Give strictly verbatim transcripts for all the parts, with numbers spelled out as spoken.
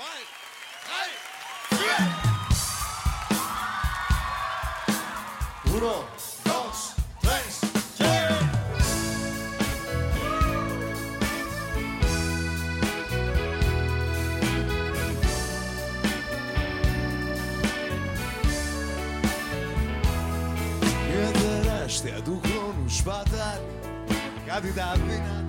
fight. Hey! Yeah! Uno, dos, tres, yeah! Μια τεράστια του χρόνου σπατάλη, κάτι τα δύνατα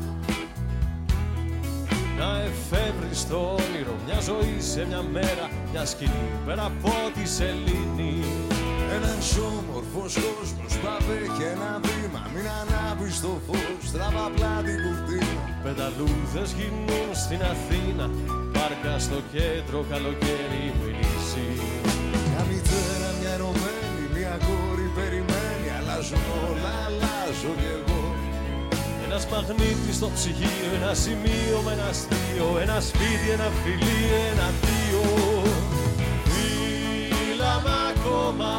να εφεύρεις το όνειρο μια ζωή σε μια μέρα, μια σκηνή πέρα από τη σελήνη. Ένας όμορφος κόσμος που απέχει ένα βήμα, μην ανάβεις το φως, τραβά πλάτη κουρτίνα. Πεταλούδες γυρνούν στην Αθήνα, πάρκα στο κέντρο, καλοκαίρι μυρίζει. Μια μητέρα, μια ερωμένη, μια κόρη περιμένει, αλλάζουν όλα, αλλάζω κι εγώ. Ένας μαγνήτης στο ψυγείο, ένα σημείο με ένα αστείο, ένα σπίτι, ένα φιλί, ένα δύο. Φύλαμε ακόμα,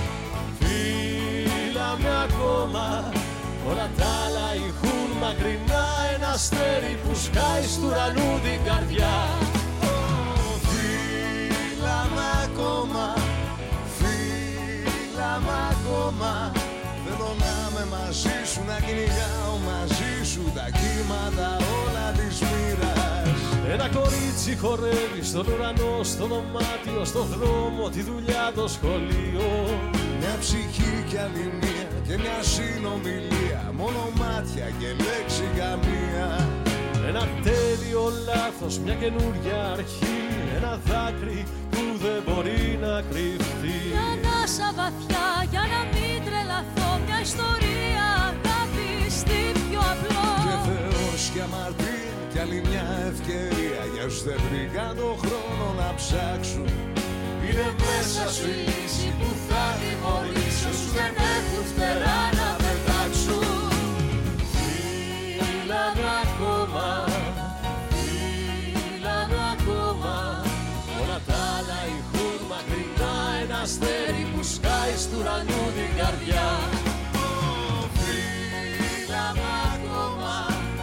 φύλαμε ακόμα, όλα τα άλλα ηχούν μακρινά, ένα αστέρι που σκάει στου ουρανού την καρδιά. Φύλαμε ακόμα, φύλαμε ακόμα, θέλω να είμαι μαζί σου, να κυνηγάω μαζί σου τα κύματα όλα της μοίρας. Ένα κορίτσι χορεύει στον ουρανό, στο δωμάτιο, στο δρόμο, τη δουλειά, το σχολείο. Μια ψυχή κι άλλη μία και μια συνομιλία, μόνο μάτια και λέξη καμία. Ένα τέλειο λάθος, μια καινούρια αρχή, ένα δάκρυ που δεν μπορεί να κρυφτεί. Μια ανάσα βαθιά για να μην τρελαθώ, μια ιστορία αγάπης τι πιο απλό. Και Θεός και αμαρτία κι άλλη μια ευκαιρία για όσους δεν βρήκαν το χρόνο να ψάξουν. Είναι μέσα σου η λύση που θα τιμωρήσει όσους δεν έχουν φτερά να πετάξουν. Φύλαμε ακόμα, φύλαμε ακόμα, όλα τα άλλα ηχούν μακρινά, ένα αστέρι που σκάει στου ουρανού την καρδιά. Φύλαμε ακόμα,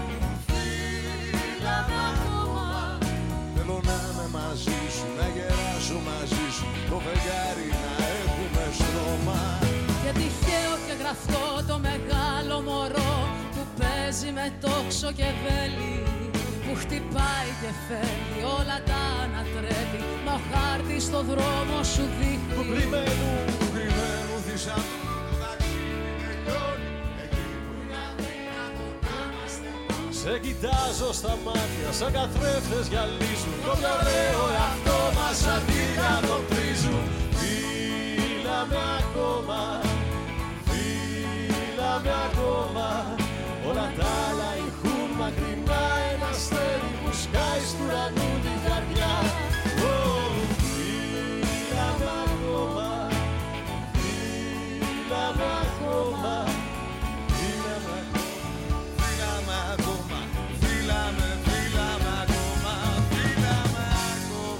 φύλαμε ακόμα, θέλω να είμαι μαζί σου, να γεράσω μαζί σου, το φεγγάρι να έχουμε στρώμα. Και τυχαίο και γραφτό το μεγάλο μωρό που παίζει με τόξο και βέλη, που χτυπάει και φέρνει, όλα τα ανατρέπει, μα ο χάρτης στο δρόμο σου δείχνει. Του κρυμμένου, του κρυμμένου θησαυρού το ταξίδι τελειώνει, εκεί που είναι αδύνατο να είμαστε μόνοι. Σε κοιτάζω στα μάτια σαν καθρέφτες γυαλίζουν, το πιο ωραίο εαυτό μας αντικατοπτρίζουν. Φύλαμε ακόμα, φύλαμε ακόμα, όλα τα άλλα ηχούν μακρινά, ένα αστέρι που σκάει στου ουρανού την καρδιά. Φύλαμε ακόμα, φύλαμε ακόμα, φύλαμε ακόμα, φύλαμε ακόμα, φύλαμε, φύλαμε ακόμα.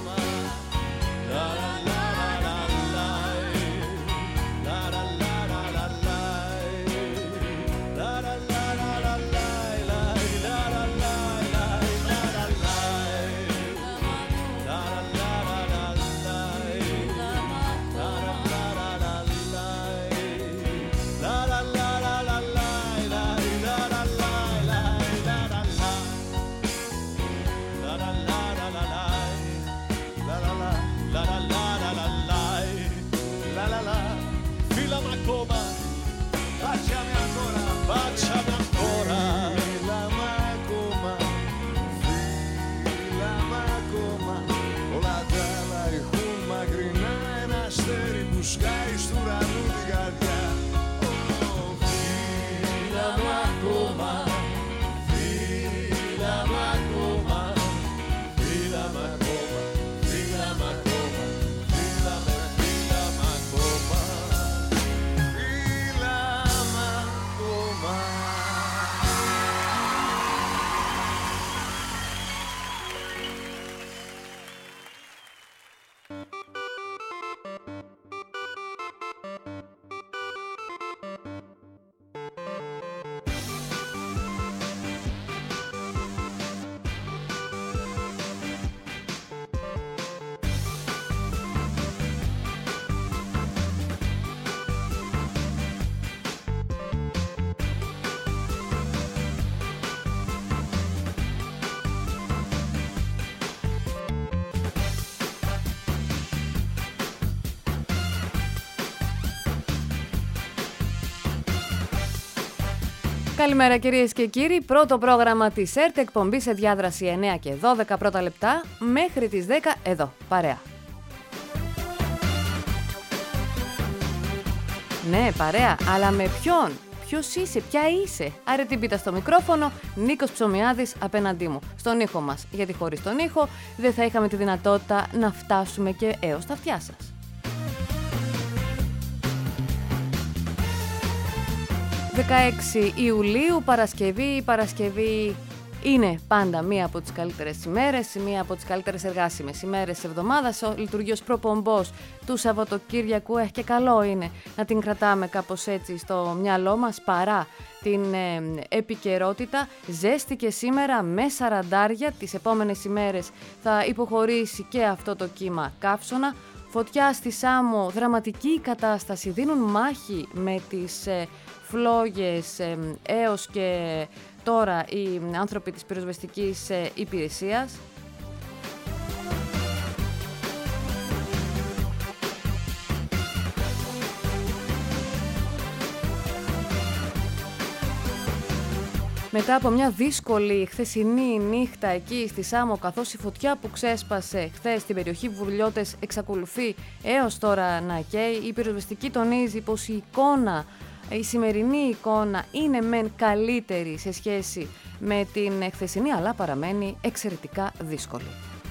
Καλημέρα κυρίες και κύριοι, πρώτο πρόγραμμα της ΕΡΤ, εκπομπή σε διάδραση εννέα και δώδεκα πρώτα λεπτά μέχρι τις δέκα εδώ, παρέα. Ναι, παρέα, αλλά με ποιον? Ποιος είσαι, ποια είσαι? Άρε την πίτα στο μικρόφωνο, Νίκος Ψωμιάδης απέναντί μου, στον ήχο μας, γιατί χωρίς τον ήχο δεν θα είχαμε τη δυνατότητα να φτάσουμε και έως τα αυτιά σας. δεκαέξι Ιουλίου, Παρασκευή. Η Παρασκευή είναι πάντα μία από τις καλύτερες ημέρες, μία από τις καλύτερες εργάσιμες ημέρες της εβδομάδας. Λειτουργεί ως προπομπός του Σαββατοκύριακου, ε, και καλό είναι να την κρατάμε κάπως έτσι στο μυαλό μας, παρά την ε, επικαιρότητα. Ζέστη και σήμερα με σαραντάρια, τις επόμενες ημέρες θα υποχωρήσει και αυτό το κύμα καύσωνα. Φωτιά στη Σάμο, δραματική κατάσταση, δίνουν μάχη με τις ε, φλόγες ε, έως και τώρα οι άνθρωποι της πυροσβεστικής ε, υπηρεσίας. Μετά από μια δύσκολη χθεσινή νύχτα εκεί στη Σάμο, καθώς η φωτιά που ξέσπασε χθες στην περιοχή Βουρλιώτες εξακολουθεί έως τώρα να καίει, η πυροσβεστική τονίζει πως η εικόνα, η σημερινή εικόνα είναι μεν καλύτερη σε σχέση με την χθεσινή, αλλά παραμένει εξαιρετικά δύσκολη.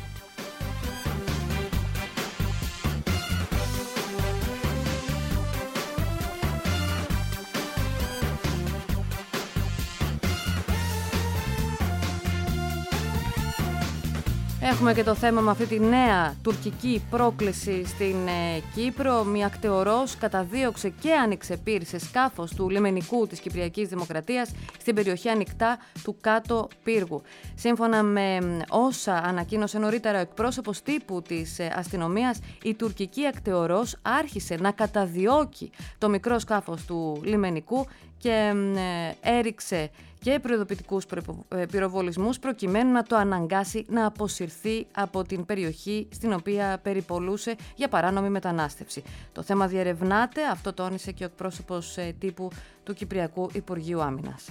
Έχουμε και το θέμα με αυτή τη νέα τουρκική πρόκληση στην ε, Κύπρο. Μια ακτεωρός καταδίωξε και άνοιξε πυρ σε σκάφος του λιμενικού της Κυπριακής Δημοκρατίας στην περιοχή ανοιχτά του Κάτω Πύργου. Σύμφωνα με όσα ανακοίνωσε νωρίτερα ο εκπρόσωπος τύπου της ε, αστυνομίας, η τουρκική ακτεωρός άρχισε να καταδιώκει το μικρό σκάφος του λιμενικού και ε, έριξε και προειδοποιητικούς πυροβολισμούς προκειμένου να το αναγκάσει να αποσυρθεί από την περιοχή στην οποία περιπολούσε για παράνομη μετανάστευση. Το θέμα διερευνάται, αυτό τόνισε και ο εκπρόσωπος τύπου του Κυπριακού Υπουργείου Άμυνας.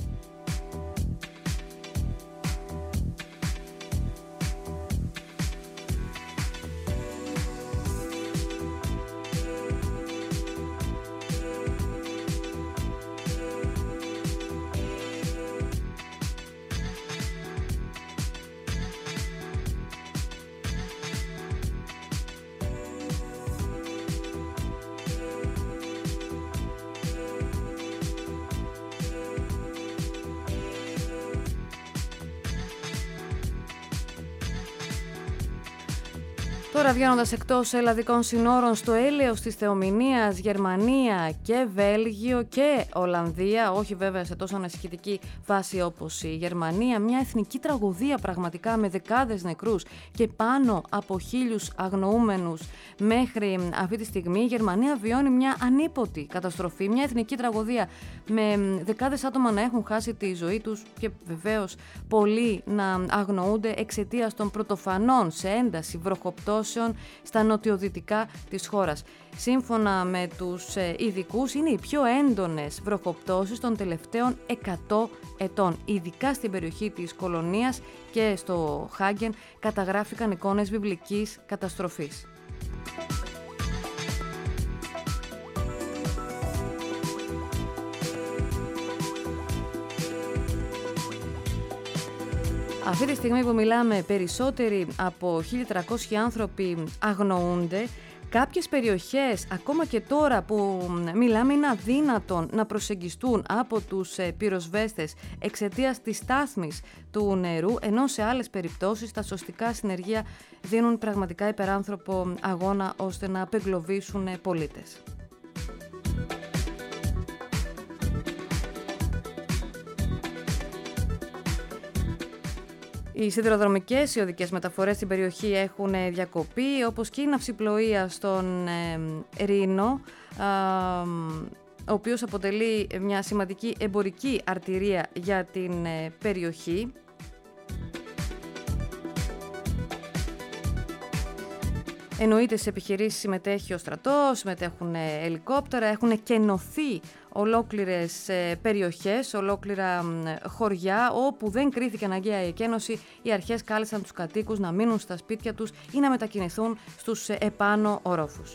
Τώρα βγαίνοντας εκτός ελλαδικών συνόρων, στο έλεος της θεομηνίας, Γερμανία και Βέλγιο και Ολλανδία, όχι βέβαια σε τόσο ανησυχητική φάση όπως η Γερμανία, μια εθνική τραγωδία πραγματικά με δεκάδες νεκρούς και πάνω από χίλιους αγνοούμενους μέχρι αυτή τη στιγμή. Η Γερμανία βιώνει μια ανίποτη καταστροφή, μια εθνική τραγωδία με δεκάδες άτομα να έχουν χάσει τη ζωή τους και βεβαίως πολλοί να αγνοούνται εξαιτίας των πρωτοφανών σε ένταση βροχοπτώσεων στα νοτιοδυτικά της χώρας. Σύμφωνα με τους ειδικούς, είναι οι πιο έντονες βροχοπτώσεις των τελευταίων εκατό ετών. Ειδικά στην περιοχή της Κολωνίας και στο Χάγκεν καταγράφηκαν εικόνες βιβλικής καταστροφής. Αυτή τη στιγμή που μιλάμε, περισσότεροι από χίλια τριακόσιοι άνθρωποι αγνοούνται. Κάποιες περιοχές, ακόμα και τώρα που μιλάμε, είναι αδύνατον να προσεγγιστούν από τους πυροσβέστες εξαιτίας της στάθμης του νερού, ενώ σε άλλες περιπτώσεις τα σωστικά συνεργεία δίνουν πραγματικά υπεράνθρωπο αγώνα ώστε να απεγκλωβίσουν πολίτες. Οι σιδηροδρομικές, οι οδικές μεταφορές στην περιοχή έχουν διακοπεί, όπως και η ναυσιπλοεία στον ε, Ρήνο, α, ο οποίος αποτελεί μια σημαντική εμπορική αρτηρία για την ε, περιοχή. Εννοείται στις επιχειρήσεις συμμετέχει ο στρατός, συμμετέχουν ελικόπτερα, έχουν κενωθεί ολόκληρες περιοχές, ολόκληρα χωριά, όπου δεν κρίθηκε αναγκαία η εκένωση. Οι αρχές κάλεσαν τους κατοίκους να μείνουν στα σπίτια τους ή να μετακινηθούν στους επάνω ορόφους.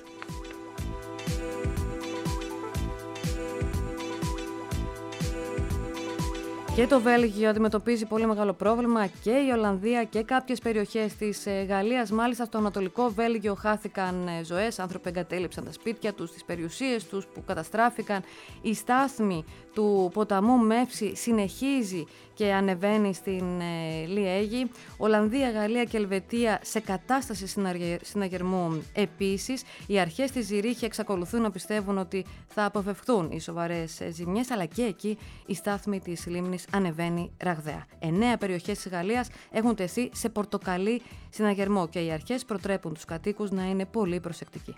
Και το Βέλγιο αντιμετωπίζει πολύ μεγάλο πρόβλημα, και η Ολλανδία και κάποιες περιοχές της Γαλλίας. Μάλιστα στο Ανατολικό Βέλγιο χάθηκαν ζωές, άνθρωποι εγκατέλειψαν τα σπίτια τους, τις περιουσίες τους που καταστράφηκαν. Η στάθμη του ποταμού Μεύση συνεχίζει και ανεβαίνει στην Λιέγη. Ολλανδία, Γαλλία και Ελβετία σε κατάσταση συναγερμού επίσης. Οι αρχές της Ζηρίχη εξακολουθούν να πιστεύουν ότι θα αποφευχθούν οι σοβαρές ζημιές, αλλά και εκεί η στάθμη της λίμνης ανεβαίνει ραγδαία. Εννέα περιοχές της Γαλλίας έχουν τεθεί σε πορτοκαλί συναγερμό και οι αρχές προτρέπουν τους κατοίκους να είναι πολύ προσεκτικοί.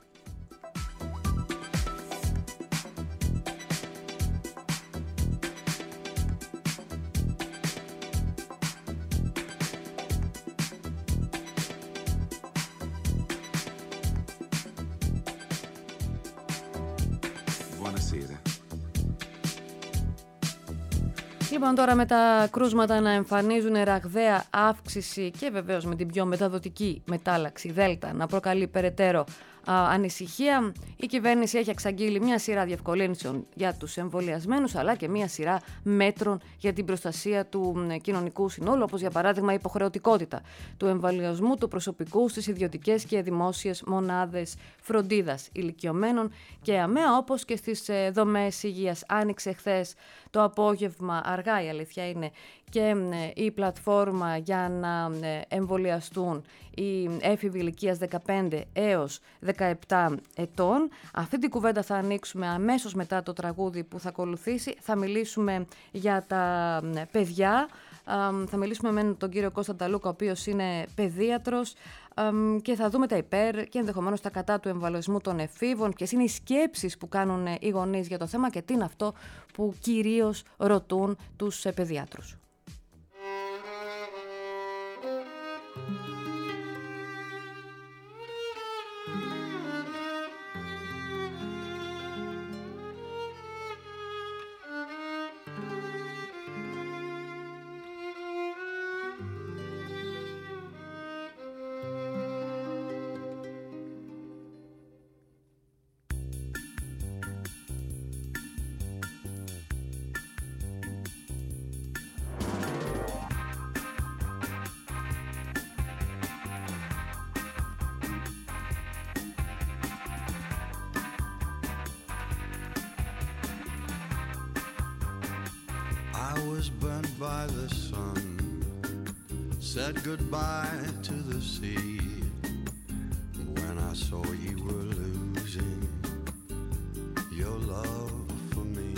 Λοιπόν, τώρα με τα κρούσματα να εμφανίζουν ραγδαία αύξηση και βεβαίως με την πιο μεταδοτική μετάλλαξη Δέλτα να προκαλεί περαιτέρω α, ανησυχία, η κυβέρνηση έχει εξαγγείλει μια σειρά διευκολύνσεων για τους εμβολιασμένους, αλλά και μια σειρά μέτρων για την προστασία του κοινωνικού συνόλου, όπως για παράδειγμα η υποχρεωτικότητα του εμβολιασμού του προσωπικού στις ιδιωτικές και δημόσιες μονάδες φροντίδας ηλικιωμένων και ΑΜΕΑ, όπως και στις δομές υγείας. Άνοιξε χθες το απόγευμα, αργά η αλήθεια είναι, και η πλατφόρμα για να εμβολιαστούν οι έφηβοι ηλικίας δεκαπέντε έως δεκαεπτά ετών. Αυτή την κουβέντα θα ανοίξουμε αμέσως μετά το τραγούδι που θα ακολουθήσει. Θα μιλήσουμε για τα παιδιά. Θα μιλήσουμε με τον κύριο Κώστα Ταλούκα, ο οποίος είναι παιδίατρος, και θα δούμε τα υπέρ και ενδεχομένως τα κατά του εμβολιασμού των εφήβων, ποιες είναι οι σκέψεις που κάνουν οι γονείς για το θέμα και τι είναι αυτό που κυρίως ρωτούν τους παιδιάτρους. By the sun, said goodbye to the sea. When I saw you were losing your love for me,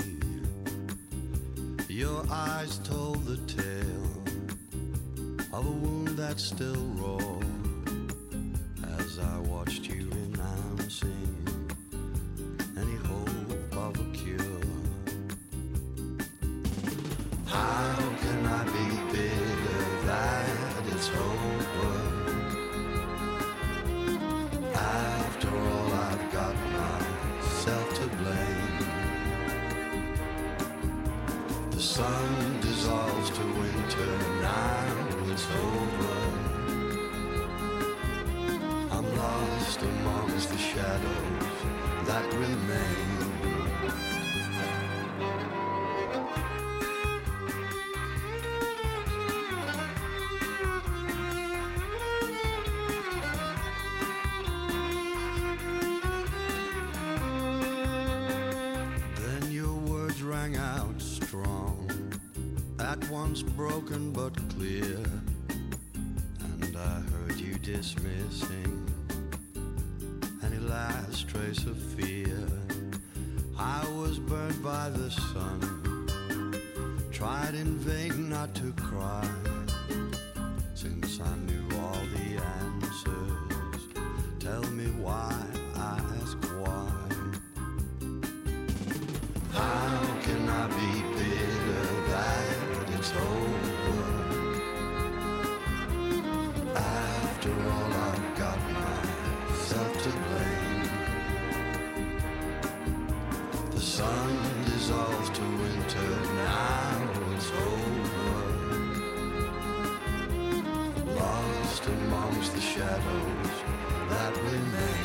your eyes told the tale of a wound that's still raw. As I watched you renouncing any hope of a cure, how can I be bitter that it's over? After all, I've got myself to blame. The sun dissolves to winter, now it's over. I'm lost amongst the shadows that remain. Once broken but clear, and I heard you dismissing any last trace of fear. I was burned by the sun, tried in vain not to cry, since I knew all the answers. Tell me why, I ask why. How can I be bitter that it's over? After all, I've got myself resolved to winter, now it's over. Lost amongst the shadows that remain.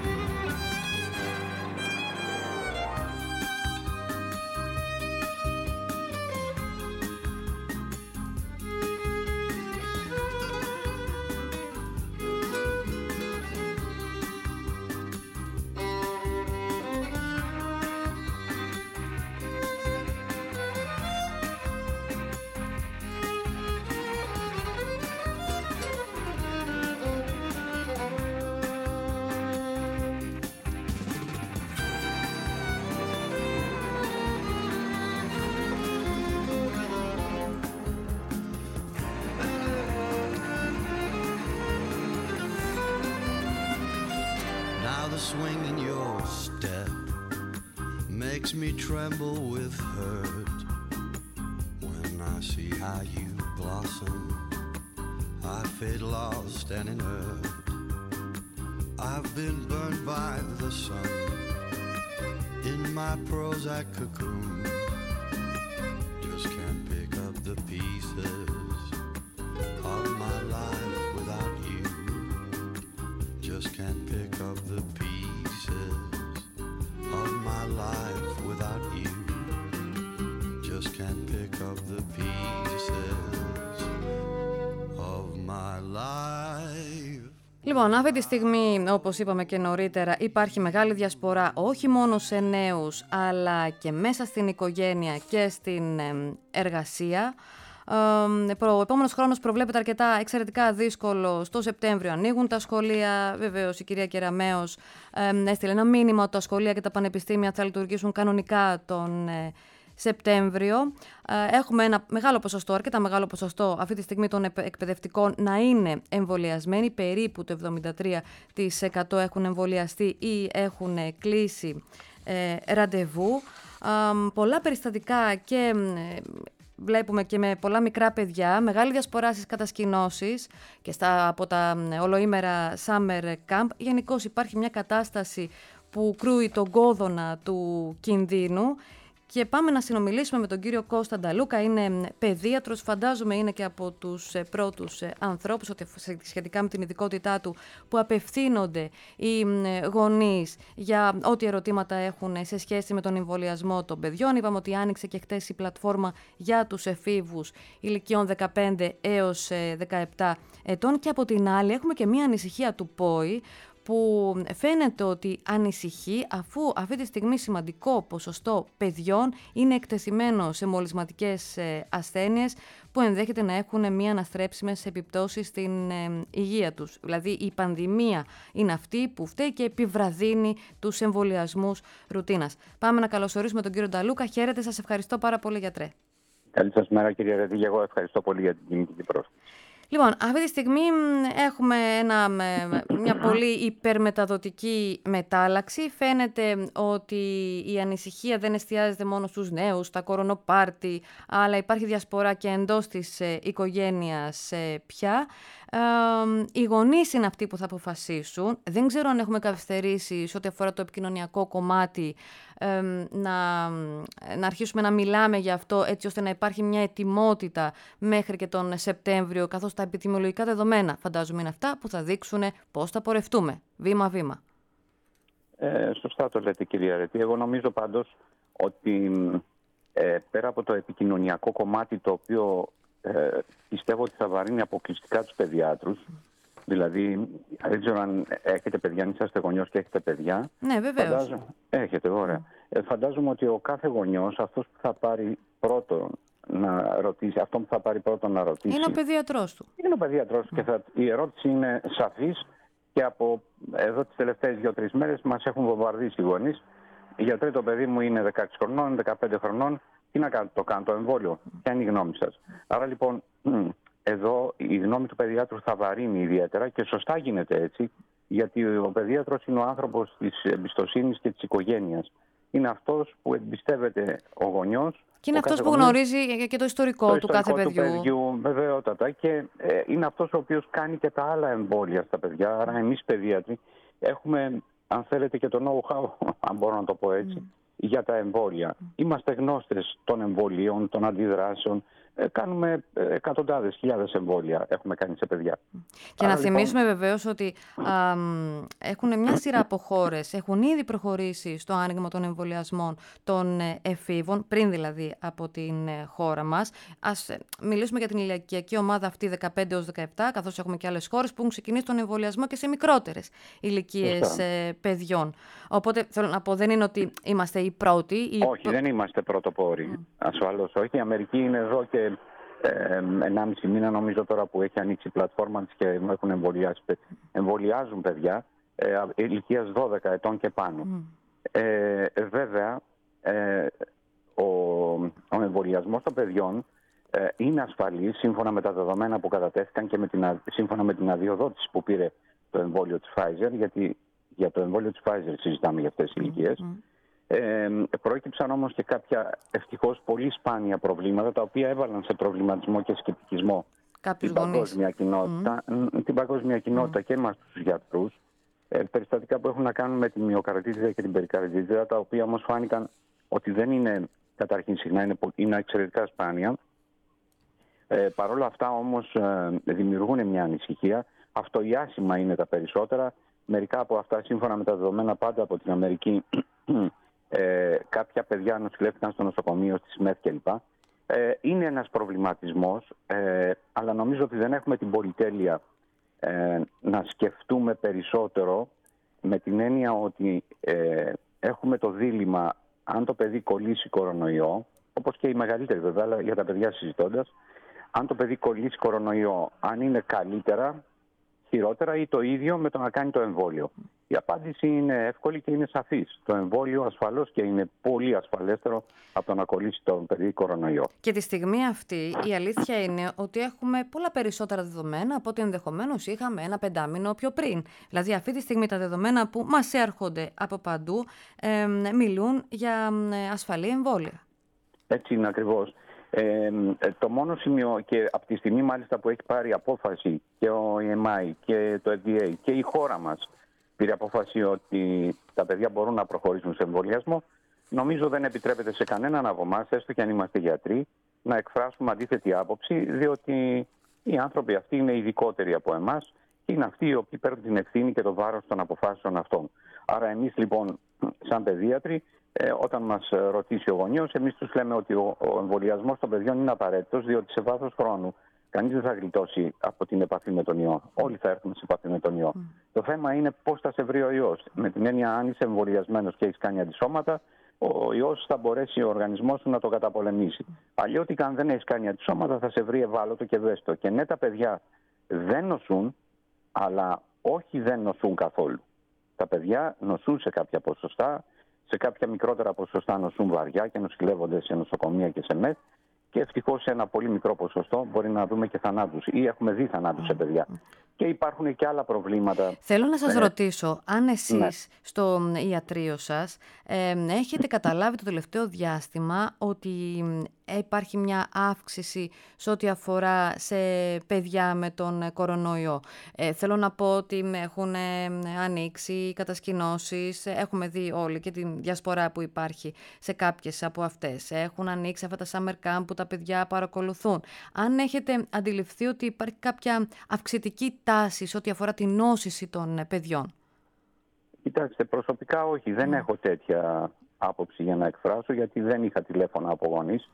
Swing in your step makes me tremble with hurt. When I see how you blossom, I fade lost and inert. I've been burned by the sun in my Prozac cocoon. Just can't pick up the pieces of my life without you. Just can't pick up the pieces of my life without you. Just can't pick up the pieces of my life. Λοιπόν, αυτή τη στιγμή, όπως είπαμε και νωρίτερα, υπάρχει μεγάλη διασπορά όχι μόνο σε νέους, αλλά και μέσα στην οικογένεια και στην εργασία. Ο επόμενος χρόνος προβλέπεται αρκετά εξαιρετικά δύσκολο. Στο Σεπτέμβριο ανοίγουν τα σχολεία. Βεβαίως η κυρία Κεραμέως έστειλε ένα μήνυμα ότι τα σχολεία και τα πανεπιστήμια θα λειτουργήσουν κανονικά τον Σεπτέμβριο. Έχουμε ένα μεγάλο ποσοστό, αρκετά μεγάλο ποσοστό αυτή τη στιγμή των εκπαιδευτικών να είναι εμβολιασμένοι. Περίπου το εβδομήντα τρία τοις εκατό έχουν εμβολιαστεί ή έχουν κλείσει ε, ραντεβού. Ε, πολλά περιστατικά και... Ε, βλέπουμε και με πολλά μικρά παιδιά, μεγάλη διασπορά στις κατασκηνώσεις και στα, από τα ολοήμερα summer camp. Γενικώς υπάρχει μια κατάσταση που κρούει τον κόδωνα του κινδύνου. Και πάμε να συνομιλήσουμε με τον κύριο Κώστα Νταλούκα, είναι παιδίατρος, φαντάζομαι είναι και από τους πρώτους ανθρώπους ότι σχετικά με την ειδικότητά του που απευθύνονται οι γονείς για ό,τι ερωτήματα έχουν σε σχέση με τον εμβολιασμό των παιδιών. Είπαμε ότι άνοιξε και χτες η πλατφόρμα για τους εφήβους ηλικιών δεκαπέντε έως δεκαεπτά ετών και από την άλλη έχουμε και μία ανησυχία του ΠΟΗ που φαίνεται ότι ανησυχεί αφού αυτή τη στιγμή σημαντικό ποσοστό παιδιών είναι εκτεθειμένο σε μολυσματικές ασθένειες που ενδέχεται να έχουν μία αναστρέψιμες επιπτώσεις στην υγεία τους. Δηλαδή η πανδημία είναι αυτή που φταίει και επιβραδύνει τους εμβολιασμούς ρουτίνας. Πάμε να καλωσορίσουμε τον κύριο Νταλούκα. Χαίρετε, σας ευχαριστώ πάρα πολύ, γιατρέ. Καλή σας μέρα, κύριε Ρετή. Εγώ ευχαριστώ πολύ για την τιμητική πρόσκληση. Λοιπόν, αυτή τη στιγμή έχουμε ένα, μια πολύ υπερμεταδοτική μετάλλαξη. Φαίνεται ότι η ανησυχία δεν εστιάζεται μόνο στους νέους, στα κορονοπάρτι, αλλά υπάρχει διασπορά και εντός της οικογένειας πια. Ε, οι γονείς είναι αυτοί που θα αποφασίσουν. Δεν ξέρω αν έχουμε καθυστερήσει σε ό,τι αφορά το επικοινωνιακό κομμάτι ε, να, να αρχίσουμε να μιλάμε για αυτό έτσι ώστε να υπάρχει μια ετοιμότητα μέχρι και τον Σεπτέμβριο, καθώς τα επιδημιολογικά δεδομένα φαντάζομαι είναι αυτά που θα δείξουν πώς θα πορευτούμε βήμα-βήμα. Ε, σωστά το λέτε, κυρία Ρετή. Εγώ νομίζω πάντως ότι ε, πέρα από το επικοινωνιακό κομμάτι το οποίο Ε, πιστεύω ότι θα βαρύνει αποκλειστικά τους παιδιάτρους. Δηλαδή, δεν ξέρω αν έχετε παιδιά, αν είσαστε γονιός και έχετε παιδιά. Ναι, βεβαίως. Φαντάζομαι, έχετε, ωραία. Ε, φαντάζομαι ότι ο κάθε γονιός, αυτός που θα πάρει πρώτο να ρωτήσει, αυτό που θα πάρει πρώτο να ρωτήσει... Είναι ο παιδίατρός του. Είναι ο παιδίατρός του και θα, η ερώτηση είναι σαφής και από εδώ τις τελευταίες δύο-τρεις μέρες μας έχουν βομβαρδίσει οι γονείς. Γιατρέ, το παιδί μου είναι δεκαέξι χρονών, δεκαπέντε χρονών. Τι να κάνω, το κάνω το εμβόλιο, ποια είναι η γνώμη σας? Άρα λοιπόν, εδώ η γνώμη του παιδιάτρου θα βαρύνει ιδιαίτερα και σωστά γίνεται έτσι, γιατί ο παιδιάτρος είναι ο άνθρωπος της εμπιστοσύνης και της οικογένειας. Είναι αυτός που εμπιστεύεται ο γονιός. Και είναι αυτός που γονιός, γνωρίζει και το ιστορικό, το του ιστορικό κάθε παιδιού. Του παιδιού, βεβαιότατα. Και ε, είναι αυτός ο οποίος κάνει και τα άλλα εμβόλια στα παιδιά. Άρα εμείς παιδίατροι έχουμε, αν θέλετε, και το know-how, αν μπορώ να το πω έτσι. Mm. για τα εμβόλια. Είμαστε γνώστες των εμβολίων, των αντιδράσεων. Ε, κάνουμε εκατοντάδες χιλιάδες εμβόλια έχουμε κάνει σε παιδιά. Και Άρα, να θυμίσουμε λοιπόν, βεβαίως ότι α, έχουν μια σειρά από χώρες, έχουν ήδη προχωρήσει στο άνοιγμα των εμβολιασμών των εφήβων, πριν δηλαδή από την χώρα μας. Ας μιλήσουμε για την ηλικιακή ομάδα αυτή δεκαπέντε έως δεκαεπτά, καθώς έχουμε και άλλες χώρες που έχουν ξεκινήσει τον εμβολιασμό και σε μικρότερες ηλικίες ε, παιδιών. Οπότε θέλω να πω, δεν είναι ότι είμαστε οι πρώτοι. Οι... Όχι, δεν είμαστε πρωτοπόροι. Mm. Ασφαλώς όχι. Η Αμερική είναι εδώ και ενάμιση μήνα νομίζω τώρα που έχει ανοίξει η πλατφόρμα της και έχουν εμβολιάσει. Εμβολιάζουν παιδιά ε, ηλικίας δώδεκα ετών και πάνω. Mm. Ε, βέβαια, ε, ο, ο εμβολιασμός των παιδιών ε, είναι ασφαλής σύμφωνα με τα δεδομένα που κατατέθηκαν και με την, σύμφωνα με την αδειοδότηση που πήρε το εμβόλιο της Pfizer, γιατί για το εμβόλιο της Pfizer συζητάμε για αυτές τις ηλικίες. Mm. Ε, προέκυψαν όμως και κάποια ευτυχώς πολύ σπάνια προβλήματα, τα οποία έβαλαν σε προβληματισμό και σκεπτικισμό την παγκόσμια, κοινότητα, mm. την παγκόσμια κοινότητα mm. και εμάς τους γιατρούς. Ε, περιστατικά που έχουν να κάνουν με τη μυοκαρδίτιδα και την περικαρδίτιδα, τα οποία όμως φάνηκαν ότι δεν είναι καταρχήν συχνά, είναι, είναι εξαιρετικά σπάνια. Ε, Παρ' όλα αυτά όμως ε, δημιουργούν μια ανησυχία. Αυτοϊάσιμα είναι τα περισσότερα. Μερικά από αυτά, σύμφωνα με τα δεδομένα πάντα από την Αμερική, ε, κάποια παιδιά νοσηλεύτηκαν στο νοσοκομείο, στη ΣΜΕΘ κλπ. Ε, είναι ένας προβληματισμός, ε, αλλά νομίζω ότι δεν έχουμε την πολυτέλεια ε, να σκεφτούμε περισσότερο, με την έννοια ότι ε, έχουμε το δίλημμα αν το παιδί κολλήσει κορονοϊό, όπως και οι μεγαλύτεροι βέβαια, αλλά για τα παιδιά συζητώντας, αν το παιδί κολλήσει κορονοϊό, αν είναι καλύτερα, χειρότερα ή το ίδιο με το να κάνει το εμβόλιο. Η απάντηση είναι εύκολη και είναι σαφής. Το εμβόλιο ασφαλώς και είναι πολύ ασφαλέστερο από το να κολλήσει το παιδί κορονοϊό. Και τη στιγμή αυτή η αλήθεια είναι ότι έχουμε πολλά περισσότερα δεδομένα από ό,τι ενδεχομένως είχαμε ένα πεντάμινο πιο πριν. Δηλαδή αυτή τη στιγμή τα δεδομένα που μας έρχονται από παντού ε, μιλούν για ασφαλή εμβόλια. Έτσι είναι ακριβώς. Ε, το μόνο σημείο, και από τη στιγμή μάλιστα που έχει πάρει απόφαση και ο ι εμ άι και το εφ ντι έι και η χώρα μας πήρε απόφαση ότι τα παιδιά μπορούν να προχωρήσουν σε εμβολιασμό, νομίζω δεν επιτρέπεται σε κανέναν από εμάς, έστω και αν είμαστε γιατροί, να εκφράσουμε αντίθετη άποψη, διότι οι άνθρωποι αυτοί είναι ειδικότεροι από εμάς και είναι αυτοί οι οποίοι παίρνουν την ευθύνη και το βάρος των αποφάσεων αυτών. Άρα εμείς λοιπόν σαν παιδίατροι, Ε, όταν μας ρωτήσει ο γονιός, εμείς τους λέμε ότι ο, ο εμβολιασμός των παιδιών είναι απαραίτητος, διότι σε βάθος χρόνου κανείς δεν θα γλιτώσει από την επαφή με τον ιό. Όλοι θα έρθουμε σε επαφή με τον ιό. Mm. Το θέμα είναι πώς θα σε βρει ο ιός. Με την έννοια, αν είσαι εμβολιασμένος και έχεις κάνει αντισώματα, ο ιός θα μπορέσει ο οργανισμός σου να το καταπολεμήσει. Mm. Αλλιώτικα, αν δεν έχεις κάνει αντισώματα, θα σε βρει ευάλωτο και ευαίσθητο. Και ναι, τα παιδιά δεν νοσούν, αλλά όχι δεν νοσούν καθόλου. Τα παιδιά νοσούν σε κάποια ποσοστά. Σε κάποια μικρότερα ποσοστά νοσούν βαριά και νοσηλεύονται σε νοσοκομεία και σε ΜΕΘ, και ευτυχώς σε ένα πολύ μικρό ποσοστό μπορεί να δούμε και θανάτους ή έχουμε δει θανάτους σε παιδιά. Και υπάρχουν και άλλα προβλήματα. Θέλω να σας ε, ρωτήσω, αν εσείς ναι. στο ιατρείο σας ε, έχετε καταλάβει το τελευταίο διάστημα ότι υπάρχει μια αύξηση σε ό,τι αφορά σε παιδιά με τον κορονοϊό. Ε, θέλω να πω ότι έχουν ανοίξει οι κατασκηνώσεις, έχουμε δει όλοι και τη διασπορά που υπάρχει σε κάποιες από αυτές. Έχουν ανοίξει αυτά τα summer camp που τα παιδιά παρακολουθούν. Αν έχετε αντιληφθεί ότι υπάρχει κάποια αυξητική τάση σε ό,τι αφορά την νόσηση των παιδιών. Κοιτάξτε, προσωπικά όχι. Δεν mm. έχω τέτοια άποψη για να εκφράσω, γιατί δεν είχα τηλέφωνα από γονείς.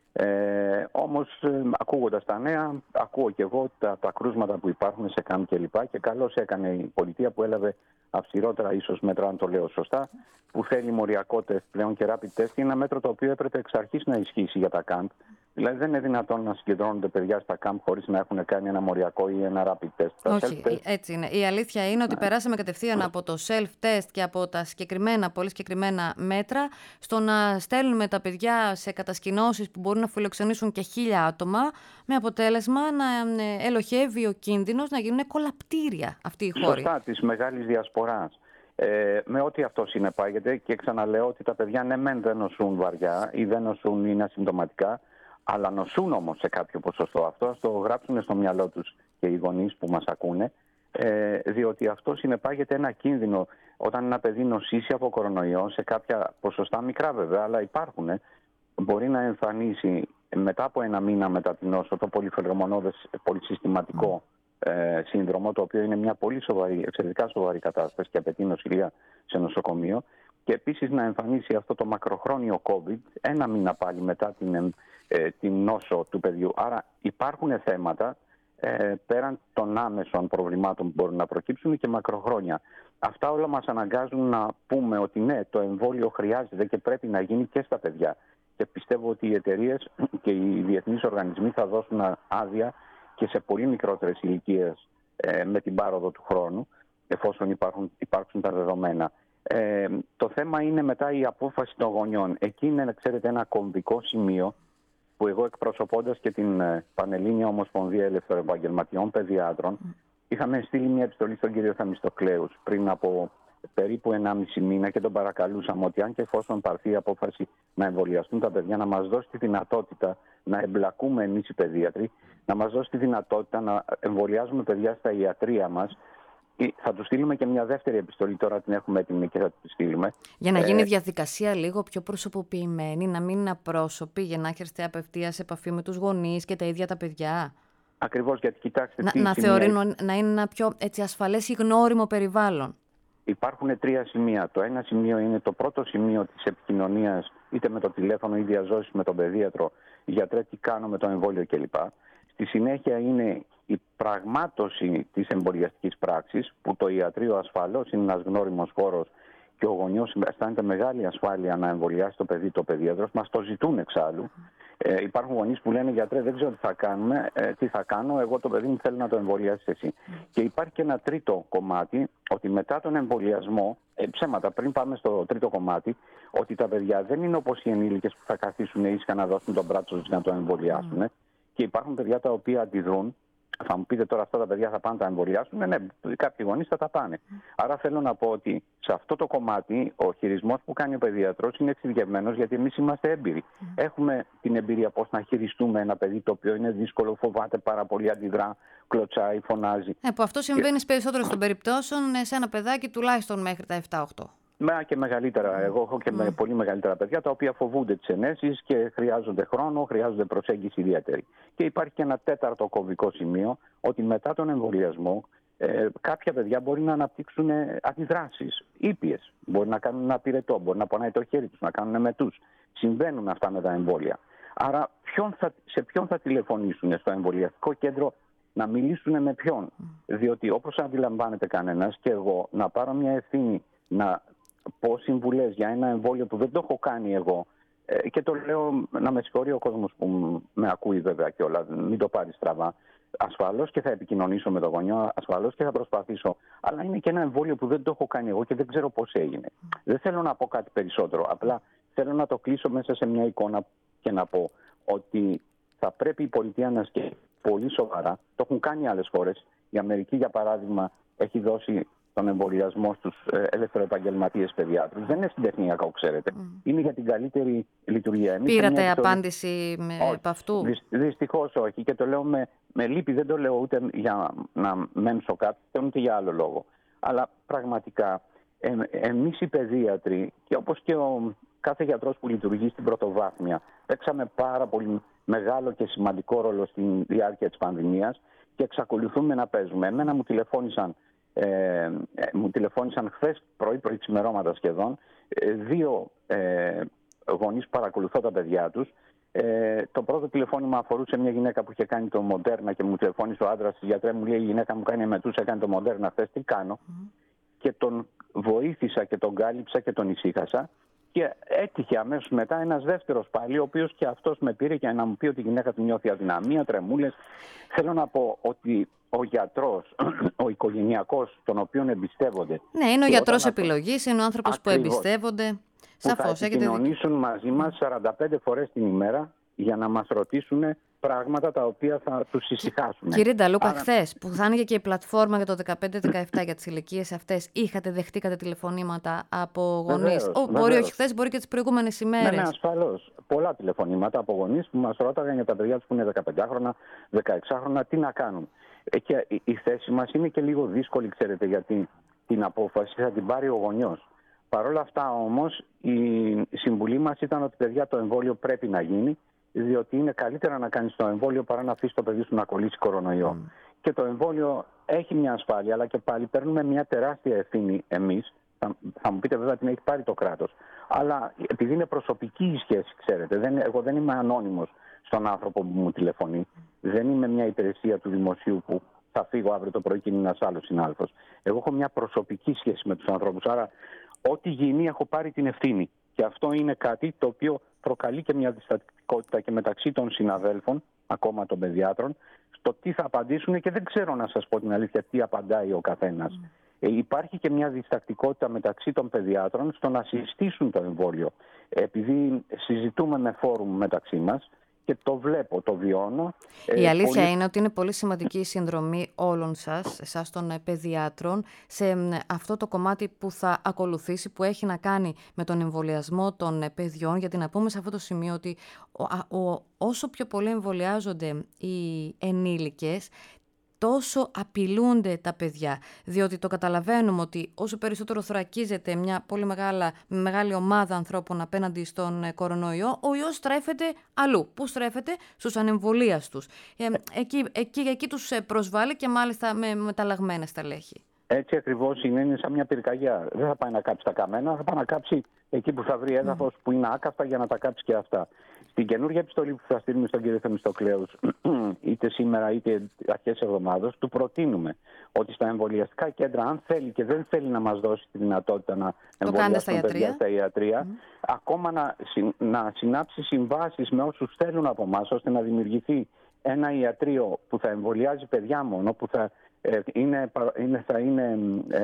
Ε, όμως, ε, ακούγοντας τα νέα, ακούω και εγώ τα, τα κρούσματα που υπάρχουν σε ΚΑΜ και λοιπά, και καλώς έκανε η πολιτεία που έλαβε αυστηρότερα ίσως μέτρα, αν το λέω σωστά, που θέλει μοριακό τεστ πλέον και rapid test, είναι ένα μέτρο το οποίο έπρεπε εξ αρχής να ισχύσει για τα ΚΑΜΠ. Δηλαδή δεν είναι δυνατόν να συγκεντρώνονται παιδιά στα ΚΑΜΠ χωρίς να έχουν κάνει ένα μοριακό ή ένα rapid test. Όχι, self-test... έτσι είναι. Η αλήθεια είναι ότι ναι. περάσαμε κατευθείαν από το self-test και από τα συγκεκριμένα, πολύ συγκεκριμένα μέτρα, στο να στέλνουμε τα παιδιά σε κατασκηνώσεις που μπορούν να φιλοξενήσουν και χίλια άτομα, με αποτέλεσμα να ελοχεύει ο κίνδυνος να γίνουν κολαπτήρια αυτοί οι χώροι. Σωστά, της μεγάλης διασποράς. Ε, με ό,τι αυτό συνεπάγεται, και ξαναλέω ότι τα παιδιά ναι μεν δεν νοσούν βαριά ή δεν νοσούν, είναι ασυμπτωματικά, αλλά νοσούν όμως σε κάποιο ποσοστό. Αυτό ας το γράψουν στο μυαλό τους και οι γονείς που μας ακούνε. ε, διότι αυτό συνεπάγεται ένα κίνδυνο όταν ένα παιδί νοσήσει από κορονοϊό, σε κάποια ποσοστά μικρά βέβαια, αλλά υπάρχουν, μπορεί να εμφανίσει μετά από ένα μήνα μετά την νόσο το πολυφελομονώδες πολυσυστηματικό ε, σύνδρομο, το οποίο είναι μια πολύ σοβαρή, εξαιρετικά σοβαρή κατάσταση και απαιτεί νοσηλεία σε νοσοκομείο. Και επίσης να εμφανίσει αυτό το μακροχρόνιο COVID ένα μήνα πάλι μετά την, ε, την νόσο του παιδιού. Άρα υπάρχουν θέματα ε, πέραν των άμεσων προβλημάτων που μπορούν να προκύψουν και μακροχρόνια. Αυτά όλα μας αναγκάζουν να πούμε ότι ναι, το εμβόλιο χρειάζεται και πρέπει να γίνει και στα παιδιά. Και πιστεύω ότι οι εταιρείες και οι διεθνείς οργανισμοί θα δώσουν άδεια και σε πολύ μικρότερες ηλικίες ε, με την πάροδο του χρόνου, εφόσον υπάρχουν, υπάρξουν τα δεδομένα. Ε, το θέμα είναι μετά η απόφαση των γονιών. Εκεί είναι, ξέρετε, ένα κομβικό σημείο που εγώ, εκπροσωπώντας και την Πανελλήνια Ομοσπονδία Ελευθεροεπαγγελματιών Παιδιάτρων, είχαμε στείλει μια επιστολή στον κύριο Θεμιστοκλέους πριν από περίπου ενάμιση μήνα και τον παρακαλούσαμε ότι αν και εφόσον πάρθει η απόφαση να εμβολιαστούν τα παιδιά, να μας δώσει τη δυνατότητα να εμπλακούμε εμείς οι παιδίατροι, να μας δώσει τη δυνατότητα να εμβολιάζουμε παιδιά στα ιατρεία μας. Θα του στείλουμε και μια δεύτερη επιστολή, τώρα την έχουμε έτοιμη και θα τη στείλουμε. Για να γίνει η διαδικασία λίγο πιο προσωποποιημένη, να μην είναι απρόσωπη, για να έρχεστε απευθείας σε επαφή με τους γονείς και τα ίδια τα παιδιά. Ακριβώς, γιατί κοιτάξτε. Να, τι να σημεία... θεωρεί να είναι ένα πιο έτσι, ασφαλές ή γνώριμο περιβάλλον. Υπάρχουν τρία σημεία. Το ένα σημείο είναι το πρώτο σημείο της επικοινωνίας, είτε με το τηλέφωνο ή διαζώσεις με τον παιδίατρο, γιατρέ, τι κάνω με το εμβόλιο κλπ. Στη συνέχεια είναι η πραγμάτωση της εμβολιαστικής πράξης, που το ιατρείο ασφαλώς είναι ένας γνώριμος χώρος και ο γονιός αισθάνεται μεγάλη ασφάλεια να εμβολιάσει το παιδί, το παιδίατρος. Μας το ζητούν εξάλλου. Ε, υπάρχουν γονείς που λένε, γιατρέ, δεν ξέρω τι θα κάνουμε, ε, τι θα κάνω, εγώ το παιδί μου θέλω να το εμβολιάσεις εσύ. Mm. Και υπάρχει και ένα τρίτο κομμάτι, ότι μετά τον εμβολιασμό, ε, ψέματα, πριν πάμε στο τρίτο κομμάτι, ότι τα παιδιά δεν είναι όπως οι ενήλικες που θα καθίσουν ήσυχα να δώσουν τον μπράτσο τους να το εμβολιάσουν. Mm. Και υπάρχουν παιδιά τα οποία αντιδρούν. Θα μου πείτε τώρα, αυτά τα παιδιά θα πάνε τα εμβολιάσουν. Ναι, ναι, κάποιοι γονείς θα τα πάνε. Mm. Άρα θέλω να πω ότι σε αυτό το κομμάτι ο χειρισμός που κάνει ο παιδίατρος είναι εξειδικευμένος, γιατί εμείς είμαστε έμπειροι. Mm. Έχουμε την εμπειρία πώς να χειριστούμε ένα παιδί το οποίο είναι δύσκολο, φοβάται πάρα πολύ, αντιδρά, κλωτσάει, φωνάζει. Ε, που αυτό συμβαίνει και... περισσότερο των περιπτώσεων σε ένα παιδάκι τουλάχιστον μέχρι τα επτά οκτώ. Μα και μεγαλύτερα. Εγώ έχω και mm. πολύ μεγαλύτερα παιδιά τα οποία φοβούνται τις ενέσεις και χρειάζονται χρόνο, χρειάζονται προσέγγιση ιδιαίτερη. Και υπάρχει και ένα τέταρτο κομβικό σημείο, ότι μετά τον εμβολιασμό ε, κάποια παιδιά μπορεί να αναπτύξουν αντιδράσεις ήπιες. Μπορεί να κάνουν ένα πυρετό, μπορεί να πονάει το χέρι τους, να κάνουν μετούς. Συμβαίνουν αυτά με τα εμβόλια. Άρα ποιον θα, σε ποιον θα τηλεφωνήσουν, στο εμβολιαστικό κέντρο, να μιλήσουν με ποιον. Mm. Διότι όπως αντιλαμβάνεται κανένας, και εγώ να πάρω μια ευθύνη να πω συμβουλές για ένα εμβόλιο που δεν το έχω κάνει εγώ, ε, και το λέω, να με συγχωρεί ο κόσμος που με ακούει βέβαια κιόλας, μην το πάρει στραβά. Ασφαλώς και θα επικοινωνήσω με τον γονιό, ασφαλώς και θα προσπαθήσω. Αλλά είναι και ένα εμβόλιο που δεν το έχω κάνει εγώ και δεν ξέρω πώς έγινε. Mm. Δεν θέλω να πω κάτι περισσότερο. Απλά θέλω να το κλείσω μέσα σε μια εικόνα και να πω ότι θα πρέπει η πολιτεία να σκέφτεται πολύ σοβαρά. Το έχουν κάνει άλλες χώρες. Η Αμερική, για παράδειγμα, έχει δώσει τον εμβολιασμό στους ελευθεροεπαγγελματίες παιδιάτρους. Δεν είναι συντεχνιακό, ξέρετε. Mm. Είναι για την καλύτερη λειτουργία. Εμείς πήρατε μια... απάντηση με από αυτού? Δυστυχώς όχι. Και το λέω με, με λύπη, δεν το λέω ούτε για να μέμψω κάτι, ούτε για άλλο λόγο. Αλλά πραγματικά ε, εμείς οι παιδίατροι, και όπως και ο κάθε γιατρός που λειτουργεί στην πρωτοβάθμια, παίξαμε πάρα πολύ μεγάλο και σημαντικό ρόλο στη διάρκεια της πανδημίας και εξακολουθούμε να παίζουμε. Εμένα μου τηλεφώνησαν Ε, μου τηλεφώνησαν χθες πρωί, πρωί ξημερώματα σχεδόν, ε, δύο ε, γονείς που παρακολουθώ τα παιδιά τους. Ε, το πρώτο τηλεφώνημα αφορούσε μια γυναίκα που είχε κάνει το Μοντέρνα και μου τηλεφώνησε ο άντρας της, γιατρέ, μου λέει, η γυναίκα μου κάνει μετούς, έκανε το Μοντέρνα χθες, τι κάνω? Mm. Και τον βοήθησα και τον κάλυψα και τον ησύχασα. Και έτυχε αμέσως μετά ένας δεύτερος πάλι, ο οποίος και αυτός με πήρε για να μου πει ότι η γυναίκα του νιώθει αδυναμία, τρεμούλες. Θέλω να πω ότι ο γιατρός, ο οικογενειακός, τον οποίον εμπιστεύονται. Ναι, είναι ο γιατρός επιλογής, είναι ο άνθρωπος που εμπιστεύονται. Που Σαφώς, θα επικοινωνήσουν έχετε... μαζί μας σαράντα πέντε φορές την ημέρα για να μας ρωτήσουν πράγματα τα οποία θα τους ησυχάσουν. Κύριε Νταλούκα, Άρα... χθες που θα άνοιγε και η πλατφόρμα για το δεκαπέντε δεκαεπτά για τις ηλικίες αυτές, είχατε δεχτεί κατά τηλεφωνήματα από γονείς? Ο, μπορεί όχι χθες, μπορεί και τις προηγούμενες ημέρες. Ναι, ναι, ασφαλώς. Πολλά τηλεφωνήματα από γονείς που μας ρώταγαν για τα παιδιά τους που είναι δεκαπεντάχρονα, δεκαεξάχρονα, τι να κάνουν. Και η θέση μας είναι και λίγο δύσκολη, ξέρετε, γιατί την απόφαση θα την πάρει ο γονιός. Παρ' όλα αυτά όμως η συμβουλή μας ήταν ότι, παιδιά, το εμβόλιο πρέπει να γίνει, διότι είναι καλύτερα να κάνεις το εμβόλιο παρά να αφήσεις το παιδί σου να κολλήσει κορονοϊό. Mm. Και το εμβόλιο έχει μια ασφάλεια, αλλά και πάλι παίρνουμε μια τεράστια ευθύνη εμείς. Θα, θα μου πείτε βέβαια την έχει πάρει το κράτος. Αλλά επειδή είναι προσωπική η σχέση, ξέρετε, δεν, εγώ δεν είμαι ανώνυμος στον άνθρωπο που μου τηλεφωνεί. Δεν είμαι μια υπηρεσία του δημοσίου που θα φύγω αύριο το πρωί και είναι ένας άλλος συνάδελφος. Εγώ έχω μια προσωπική σχέση με τους ανθρώπους. Άρα, ό,τι γίνει, έχω πάρει την ευθύνη. Και αυτό είναι κάτι το οποίο προκαλεί και μια διστακτικότητα και μεταξύ των συναδέλφων, ακόμα των παιδιάτρων, στο τι θα απαντήσουν, και δεν ξέρω, να σας πω την αλήθεια, τι απαντάει ο καθένας. Mm. Ε, υπάρχει και μια διστακτικότητα μεταξύ των παιδιάτρων στο να συστήσουν το εμβόλιο. Επειδή συζητούμε με φόρουμ μεταξύ μας, και το βλέπω, το βιώνω. Η αλήθεια πολύ... είναι ότι είναι πολύ σημαντική η συνδρομή όλων σας, εσάς των παιδιάτρων, σε αυτό το κομμάτι που θα ακολουθήσει, που έχει να κάνει με τον εμβολιασμό των παιδιών. Γιατί να πούμε σε αυτό το σημείο ότι ο, ο, όσο πιο πολύ εμβολιάζονται οι ενήλικες, τόσο απειλούνται τα παιδιά. Διότι το καταλαβαίνουμε ότι όσο περισσότερο θωρακίζεται μια πολύ μεγάλα, μεγάλη ομάδα ανθρώπων απέναντι στον κορονοϊό, ο ιός στρέφεται αλλού. Πού στρέφεται? Στους ανεμβολίαστους. Ε, εκεί, εκεί, εκεί τους προσβάλλει, και μάλιστα με μεταλλαγμένες στελέχη. Έτσι ακριβώς είναι, είναι σαν μια πυρκαγιά. Δεν θα πάει να κάψει τα καμένα, θα πάει να κάψει εκεί που θα βρει έδαφος mm. που είναι άκαυστα, για να τα κάψει και αυτά. Στην καινούργια επιστολή που θα στείλουμε στον κύριο Θεμιστοκλέους, είτε σήμερα είτε αρχές εβδομάδος, του προτείνουμε ότι στα εμβολιαστικά κέντρα, αν θέλει και δεν θέλει να μας δώσει τη δυνατότητα να εμβολιάσουμε παιδιά στα ιατρεία, mm. ακόμα να, να συνάψει συμβάσεις με όσους θέλουν από εμάς, ώστε να δημιουργηθεί ένα ιατρείο που θα εμβολιάζει παιδιά μόνο, που θα Είναι, είναι, θα, είναι,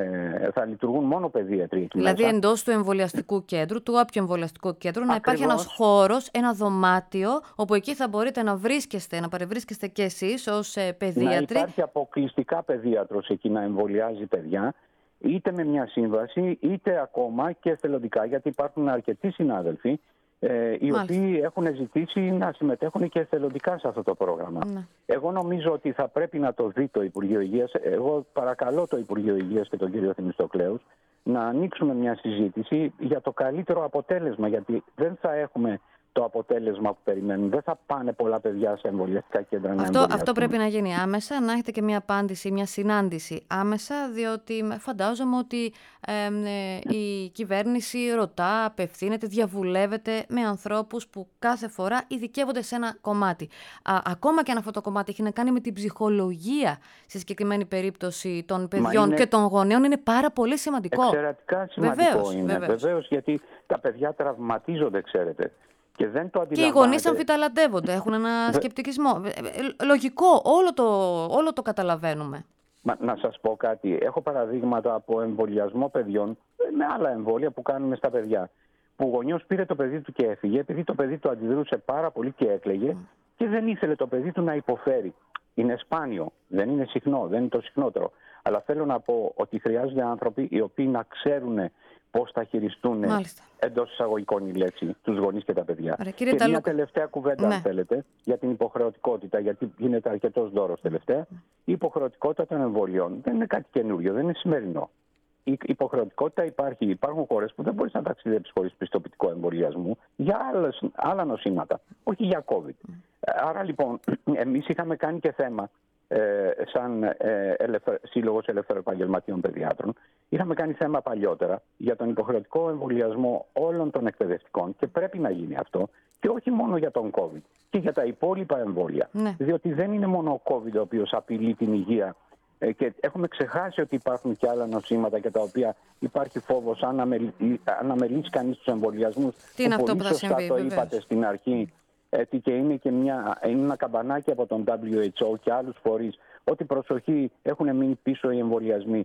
ε, θα λειτουργούν μόνο παιδίατροι. Δηλαδή εντός του εμβολιαστικού κέντρου, του όποιου εμβολιαστικού κέντρου, να υπάρχει ένας χώρος, ένα δωμάτιο, όπου εκεί θα μπορείτε να βρίσκεστε, να παρευρίσκεστε και εσείς ως παιδίατροι. Να υπάρχει αποκλειστικά παιδίατρος εκεί να εμβολιάζει παιδιά, είτε με μια σύμβαση, είτε ακόμα και εθελοντικά, γιατί υπάρχουν αρκετοί συνάδελφοι Ε, οι Μάλιστα. οποίοι έχουν ζητήσει να συμμετέχουν και εθελοντικά σε αυτό το πρόγραμμα. Ναι. Εγώ νομίζω ότι θα πρέπει να το δει το Υπουργείο Υγείας. Εγώ παρακαλώ το Υπουργείο Υγείας και τον κύριο Θεμιστοκλέους να ανοίξουμε μια συζήτηση για το καλύτερο αποτέλεσμα, γιατί δεν θα έχουμε το αποτέλεσμα που περιμένουν. Δεν θα πάνε πολλά παιδιά σε εμβολιαστικά κέντρα να αυτό, αυτό πρέπει να γίνει άμεσα, να έχετε και μια απάντηση, μια συνάντηση άμεσα, διότι φαντάζομαι ότι ε, ε, η κυβέρνηση ρωτά, απευθύνεται, διαβουλεύεται με ανθρώπους που κάθε φορά ειδικεύονται σε ένα κομμάτι. Α, ακόμα και αν αυτό το κομμάτι έχει να κάνει με την ψυχολογία, στη συγκεκριμένη περίπτωση των παιδιών είναι... και των γονέων, είναι πάρα πολύ σημαντικό. Εξαιρετικά σημαντικό βεβαίως, είναι. Βεβαίως. Βεβαίως, γιατί τα παιδιά τραυματίζονται, ξέρετε. Και, δεν το και οι γονείς αμφιταλαντεύονται, έχουν ένα Δε... σκεπτικισμό. Λογικό, όλο το, όλο το καταλαβαίνουμε. Μα, να σας πω κάτι. Έχω παραδείγματα από εμβολιασμό παιδιών με άλλα εμβόλια που κάνουμε στα παιδιά. Που ο γονιός πήρε το παιδί του και έφυγε, επειδή το παιδί του αντιδρούσε πάρα πολύ και έκλαιγε, mm. και δεν ήθελε το παιδί του να υποφέρει. Είναι σπάνιο, δεν είναι συχνό, δεν είναι το συχνότερο. Αλλά θέλω να πω ότι χρειάζονται άνθρωποι οι οποίοι να ξέρουν πώς θα χειριστούν εντός εισαγωγικών η λέξη τους γονείς και τα παιδιά. Άρα, και Ταλούκα. Μια τελευταία κουβέντα, ναι. αν θέλετε, για την υποχρεωτικότητα, γιατί γίνεται αρκετός δώρος τελευταία. Η υποχρεωτικότητα των εμβολιών δεν είναι κάτι καινούριο, δεν είναι σημερινό. Η υποχρεωτικότητα υπάρχει. Υπάρχουν χώρες που δεν μπορείς να ταξιδέψεις χωρίς πιστοποιητικό εμβολιασμού για άλλες, άλλα νοσήματα, όχι για COVID. Mm. Άρα λοιπόν, εμείς είχαμε κάνει και θέμα. Ε, σαν ε, ελευθερ... Σύλλογος Ελευθεροεπαγγελματιών Παιδιάτρων, είχαμε κάνει θέμα παλιότερα για τον υποχρεωτικό εμβολιασμό όλων των εκπαιδευτικών, και πρέπει να γίνει αυτό, και όχι μόνο για τον COVID, και για τα υπόλοιπα εμβόλια. Ναι. Διότι δεν είναι μόνο ο COVID ο οποίος απειλεί την υγεία, ε, και έχουμε ξεχάσει ότι υπάρχουν και άλλα νοσήματα για τα οποία υπάρχει φόβος αν αμελήσει κανείς τους εμβολιασμούς. Τι είναι αυτό που θα συμβεί, το είπατε βεβαίως. Στην αρχή. Έτσι, και είναι και μια, είναι ένα καμπανάκι από τον ντάμπλιου έιτς ο και άλλους φορείς ότι προσοχή, έχουν μείνει πίσω οι εμβολιασμοί.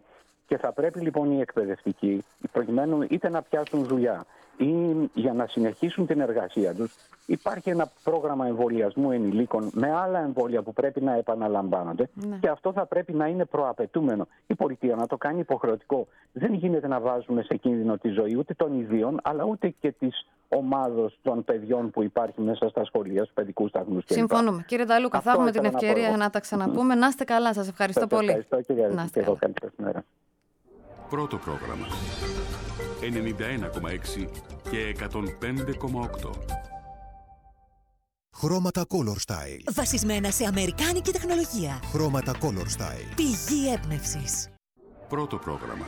Και θα πρέπει λοιπόν οι εκπαιδευτικοί, προκειμένου είτε να πιάσουν δουλειά ή για να συνεχίσουν την εργασία τους, υπάρχει ένα πρόγραμμα εμβολιασμού ενηλίκων με άλλα εμβόλια που πρέπει να επαναλαμβάνονται, ναι. Και αυτό θα πρέπει να είναι προαπαιτούμενο. Η πολιτεία να το κάνει υποχρεωτικό. Δεν γίνεται να βάζουμε σε κίνδυνο τη ζωή ούτε των ιδίων, αλλά ούτε και της ομάδος των παιδιών που υπάρχει μέσα στα σχολεία, στους παιδικούς σταθμούς κλπ. Συμφωνούμε. Κύριε Νταλούκα, θα έχουμε την ευκαιρία να, να τα ξαναπούμε. Mm. Να είστε καλά, σας ευχαριστώ σας πολύ. Ευχαριστώ και για να είστε καλά. Πρώτο πρόγραμμα ενενήντα ένα κόμμα έξι και εκατόν πέντε κόμμα οκτώ. Χρώματα Color Style. Βασισμένα σε αμερικάνικη τεχνολογία. Χρώματα Color Style. Πηγή έμπνευσης. Πρώτο πρόγραμμα.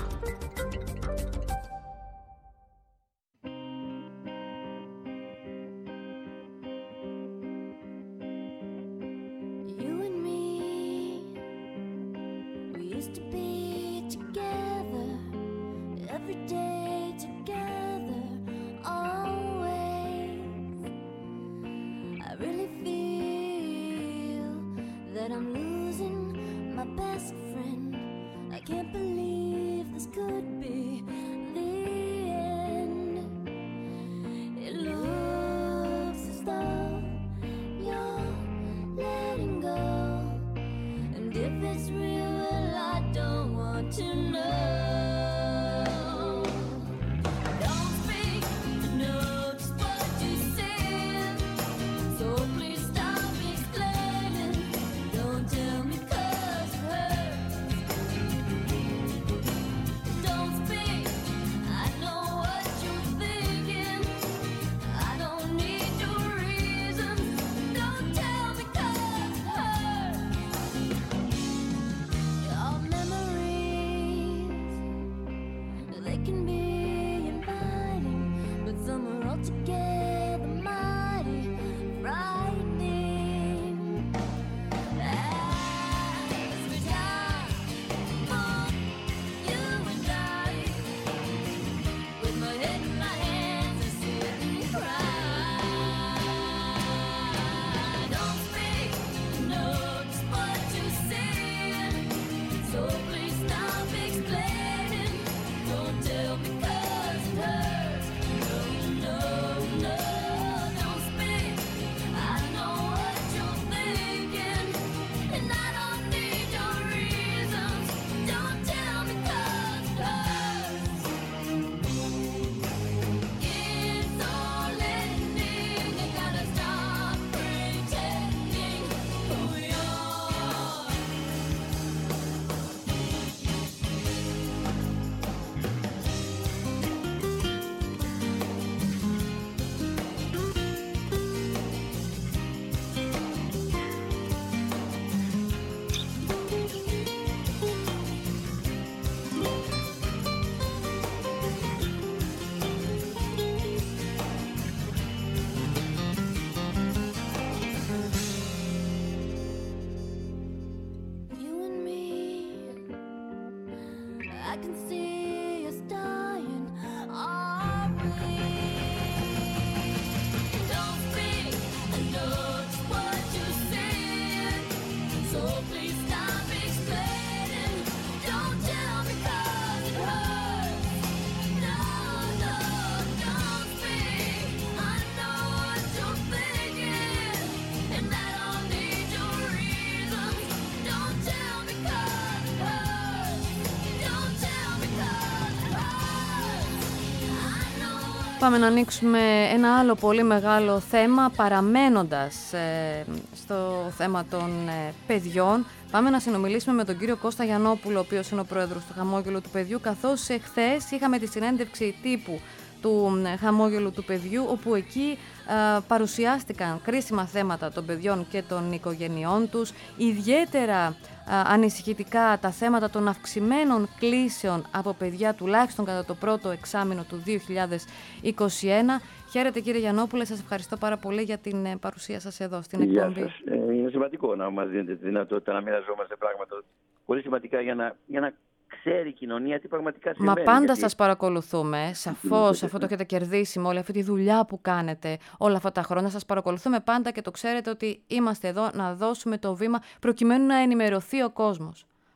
Πάμε να ανοίξουμε ένα άλλο πολύ μεγάλο θέμα, παραμένοντας ε, στο θέμα των ε, παιδιών. Πάμε να συνομιλήσουμε με τον κύριο Κώστα Γιαννόπουλο, ο οποίος είναι ο πρόεδρος του Χαμόγελου του Παιδιού, καθώς ε, χθες είχαμε τη συνέντευξη τύπου του ε, Χαμόγελου του Παιδιού, όπου εκεί ε, παρουσιάστηκαν κρίσιμα θέματα των παιδιών και των οικογενειών τους, ιδιαίτερα ανησυχητικά τα θέματα των αυξημένων κλήσεων από παιδιά, τουλάχιστον κατά το πρώτο εξάμηνο του δύο χιλιάδες είκοσι ένα. Χαίρετε κύριε Γιαννόπουλε, σας ευχαριστώ πάρα πολύ για την παρουσία σας εδώ στην εκπομπή. Γεια σας. Είναι σημαντικό να μας δίνετε τη δυνατότητα να μοιραζόμαστε πράγματα πολύ σημαντικά για να, για να ξέρει η κοινωνία τι πραγματικά συμβαίνει. Μα πάντα γιατί... σας παρακολουθούμε, σαφώς, αφού το έχετε κερδίσει με όλη αυτή τη δουλειά που κάνετε όλα αυτά τα χρόνια. Σας παρακολουθούμε πάντα και το ξέρετε ότι είμαστε εδώ να δώσουμε το βήμα προκειμένου να ενημερωθεί ο κόσμος.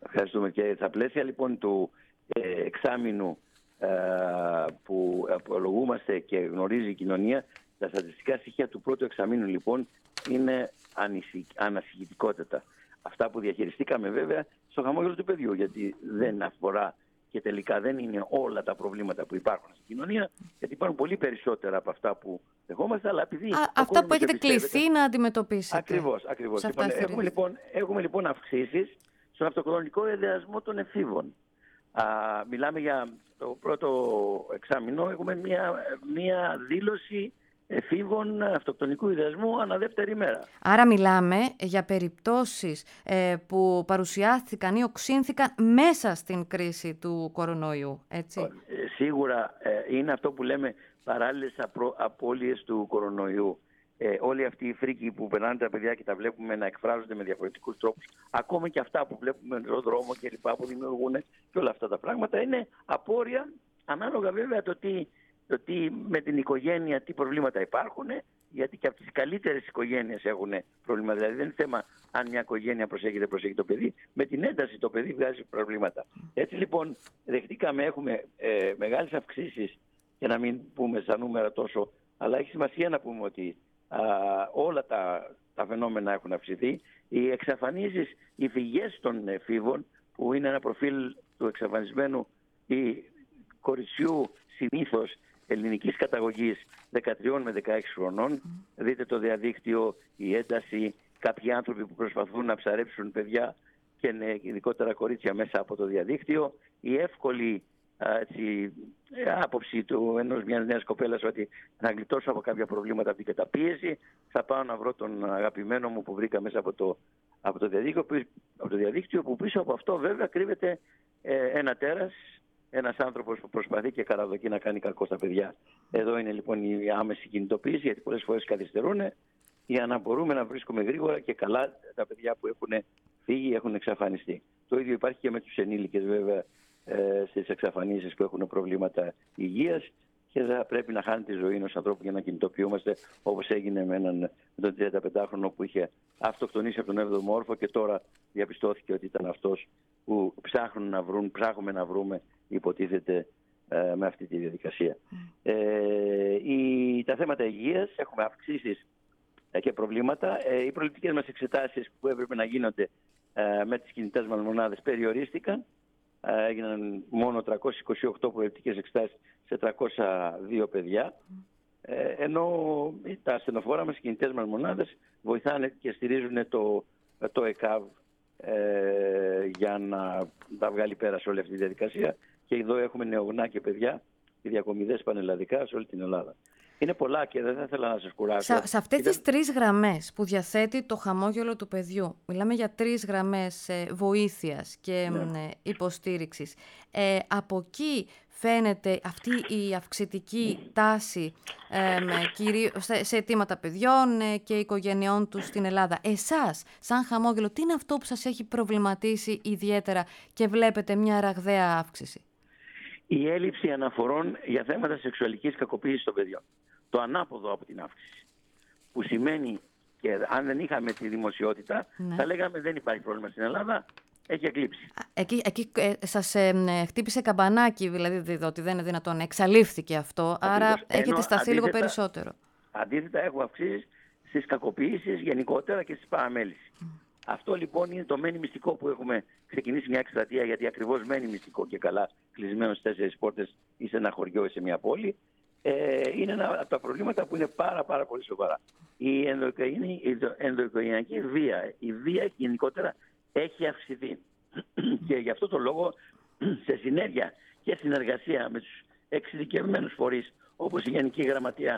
Ευχαριστούμε. Και στα πλαίσια λοιπόν του ε, εξάμηνου ε, που απολογούμαστε και γνωρίζει η κοινωνία, τα στατιστικά στοιχεία του πρώτου εξαμήνου λοιπόν είναι ανασυχητικότατα. Αυτά που διαχειριστήκαμε βέβαια στο χαμόγελο του παιδιού, γιατί δεν αφορά και τελικά δεν είναι όλα τα προβλήματα που υπάρχουν στην κοινωνία, γιατί υπάρχουν πολύ περισσότερα από αυτά που δεχόμαστε, αλλά επειδή... Α, αυτά που έχετε κληθεί να αντιμετωπίσετε. Ακριβώς, ακριβώς. Λοιπόν, έχουμε, λοιπόν, έχουμε λοιπόν αυξήσεις στον αυτοκτονικό εδεασμό των εφήβων. Α, μιλάμε για το πρώτο εξάμηνο, έχουμε μία, μία δήλωση εφήβων αυτοκτονικού ιδεασμού ανά δεύτερη μέρα. Άρα μιλάμε για περιπτώσεις ε, που παρουσιάστηκαν ή οξύνθηκαν μέσα στην κρίση του κορονοϊού, έτσι. Ε, σίγουρα ε, είναι αυτό που λέμε παράλληλες απρο, απώλειες του κορονοϊού. Ε, όλη αυτή η φρίκη που περνάνε τα παιδιά και τα βλέπουμε να εκφράζονται με διαφορετικούς τρόπους, ακόμα και αυτά που βλέπουμε στον δρόμο και λοιπά που δημιουργούν και όλα αυτά τα πράγματα, είναι απόρρια ανάλογα βέβαια το τι... το τι με την οικογένεια, τι προβλήματα υπάρχουν, γιατί και από τις καλύτερες οικογένειες έχουν προβλήματα. Δηλαδή δεν είναι θέμα αν μια οικογένεια προσέχει δεν προσέχει το παιδί, με την ένταση το παιδί βγάζει προβλήματα. Έτσι λοιπόν δεχτήκαμε, έχουμε ε, μεγάλες αυξήσεις, και να μην πούμε στα νούμερα τόσο, αλλά έχει σημασία να πούμε ότι α, όλα τα, τα φαινόμενα έχουν αυξηθεί. Οι εξαφανίσεις, οι φυγές των εφήβων, που είναι ένα προφίλ του εξαφανισμένου ή κοριτσιού συνήθως ελληνικής καταγωγής δεκατρία με δεκαέξι χρονών. Mm. Δείτε το διαδίκτυο, η ένταση, κάποιοι άνθρωποι που προσπαθούν να ψαρέψουν παιδιά και ναι, ειδικότερα κορίτσια μέσα από το διαδίκτυο. Η εύκολη α, έτσι, άποψη του ενός μιας νέας κοπέλας ότι να γλιτώσω από κάποια προβλήματα από την καταπίεση, θα πάω να βρω τον αγαπημένο μου που βρήκα μέσα από το, από το, διαδίκτυο, από το διαδίκτυο, που πίσω από αυτό βέβαια κρύβεται ε, ένα τέρας, ένας άνθρωπος που προσπαθεί και καραδοκεί να κάνει κακό στα παιδιά. Εδώ είναι λοιπόν η άμεση κινητοποίηση, γιατί πολλές φορές καθυστερούν, για να μπορούμε να βρίσκουμε γρήγορα και καλά τα παιδιά που έχουν φύγει, έχουν εξαφανιστεί. Το ίδιο υπάρχει και με τους ενήλικες βέβαια, ε, στις εξαφανίσεις που έχουν προβλήματα υγείας, και δεν πρέπει να χάνει τη ζωή ενός ανθρώπου για να κινητοποιούμαστε, όπως έγινε με έναν με τον τριανταπεντάχρονο που είχε αυτοκτονήσει από τον έβδομο όροφο και τώρα διαπιστώθηκε ότι ήταν αυτός που ψάχνουν να βρουν, ψάχνουμε να βρούμε, υποτίθεται, ε, με αυτή τη διαδικασία. Mm. Ε, η, τα θέματα υγείας, έχουμε αυξήσεις ε, και προβλήματα. Ε, οι προληπτικές μας εξετάσεις που έπρεπε να γίνονται ε, με τις κινητές μας μονάδες περιορίστηκαν. Ε, έγιναν μόνο τριακόσιες είκοσι οκτώ προληπτικές εξετάσεις σε τριακόσια δύο παιδιά. Ε, ενώ τα ασθενοφόρα μας, οι κινητές μας μονάδες, βοηθάνε και στηρίζουν το, το ΕΚΑΒ ε, για να τα βγάλει πέρα σε όλη αυτή τη διαδικασία. Και εδώ έχουμε νεογνά και παιδιά και διακομιδές πανελλαδικά σε όλη την Ελλάδα. Είναι πολλά και δεν θα ήθελα να σας κουράσω. Σε, σε αυτές Ήταν... τις τρεις γραμμές που διαθέτει το χαμόγελο του παιδιού, μιλάμε για τρεις γραμμές ε, βοήθειας και ναι. ε, υποστήριξης. Ε, από εκεί φαίνεται αυτή η αυξητική τάση ε, κυρίως σε, σε αιτήματα παιδιών ε, και οικογενειών τους στην Ελλάδα. Εσάς, σαν χαμόγελο, τι είναι αυτό που σας έχει προβληματίσει ιδιαίτερα και βλέπετε μια ραγδαία αύξηση? Η έλλειψη αναφορών για θέματα σεξουαλικής κακοποίησης των παιδιών. Το ανάποδο από την αύξηση. Που σημαίνει, και αν δεν είχαμε τη δημοσιότητα, ναι. θα λέγαμε δεν υπάρχει πρόβλημα στην Ελλάδα, έχει εκλείψει. Εκεί, εκεί ε, σας ε, χτύπησε καμπανάκι, δηλαδή ότι δεν είναι δυνατόν, εξαλείφθηκε αυτό, Αντίθετος. άρα Ενώ, έχετε σταθεί αντίθετα, λίγο περισσότερο. Αντίθετα, έχουμε αυξήσεις στις κακοποίησεις γενικότερα και στις παραμέλησεις. Mm. Αυτό λοιπόν είναι το μένει μυστικό που έχουμε ξεκινήσει μια εκστρατεία, γιατί ακριβώς μένει μυστικό και καλά κλεισμένο στις τέσσερις πόρτες ή σε ένα χωριό ή σε μια πόλη. Ε, είναι ένα από τα προβλήματα που είναι πάρα πάρα πολύ σοβαρά. Η ενδοοικογενειακή βία, η βία γενικότερα έχει αυξηθεί. Και γι' αυτό το λόγο, σε συνέργεια και συνεργασία με τους εξειδικευμένους φορείς, όπως η Γενική Γραμματεία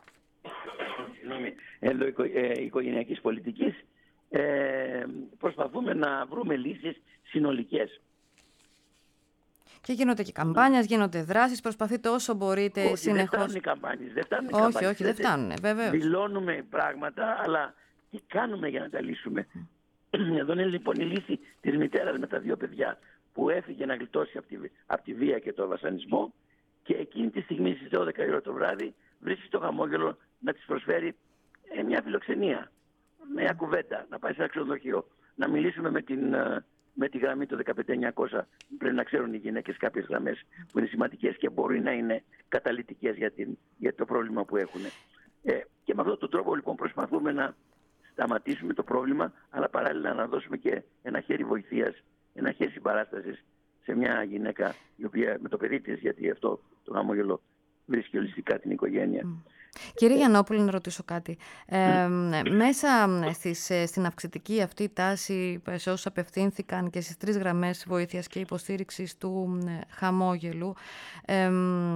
Ενδοοικογενειακής Πολιτικής, ε, προσπαθούμε να βρούμε λύσεις συνολικές. Και γίνονται και καμπάνιες, γίνονται δράσεις, προσπαθείτε όσο μπορείτε όχι, συνεχώς. Δεν φτάνουν οι καμπάνιες. Δεν φτάνουν οι όχι, καμπάνιες. όχι, δεν φτάνουν, βεβαίως. Δηλώνουμε πράγματα, αλλά τι κάνουμε για να τα λύσουμε. Εδώ είναι λοιπόν η λύση της μητέρας με τα δύο παιδιά που έφυγε να γλιτώσει από τη, από τη βία και τον βασανισμό, και εκείνη τη στιγμή στις δώδεκα η ώρα το βράδυ βρίσκει το χαμόγελο να της προσφέρει ε, μια φιλοξενία, μια κουβέντα, να πάει σε ένα ξενοδοχείο, να μιλήσουμε με την, με τη γραμμή το δεκαπέντε εννιακόσια. Πρέπει να ξέρουν οι γυναίκες κάποιες γραμμές που είναι σημαντικές και μπορεί να είναι καταλυτικές για, την, για το πρόβλημα που έχουν. Ε, και με αυτόν τον τρόπο λοιπόν προσπαθούμε να σταματήσουμε το πρόβλημα, αλλά παράλληλα να δώσουμε και ένα χέρι βοηθείας, ένα χέρι συμπαράστασης σε μια γυναίκα η οποία, με το παιδί της, γιατί αυτό το χαμόγελο βρίσκει ολιστικά την οικογένεια. Mm. Κύριε Γιαννόπουλε, να ρωτήσω κάτι. Ε, μέσα στις, στην αυξητική αυτή τάση σε όσους απευθύνθηκαν και στις τρεις γραμμές βοήθειας και υποστήριξης του χαμόγελου, ε,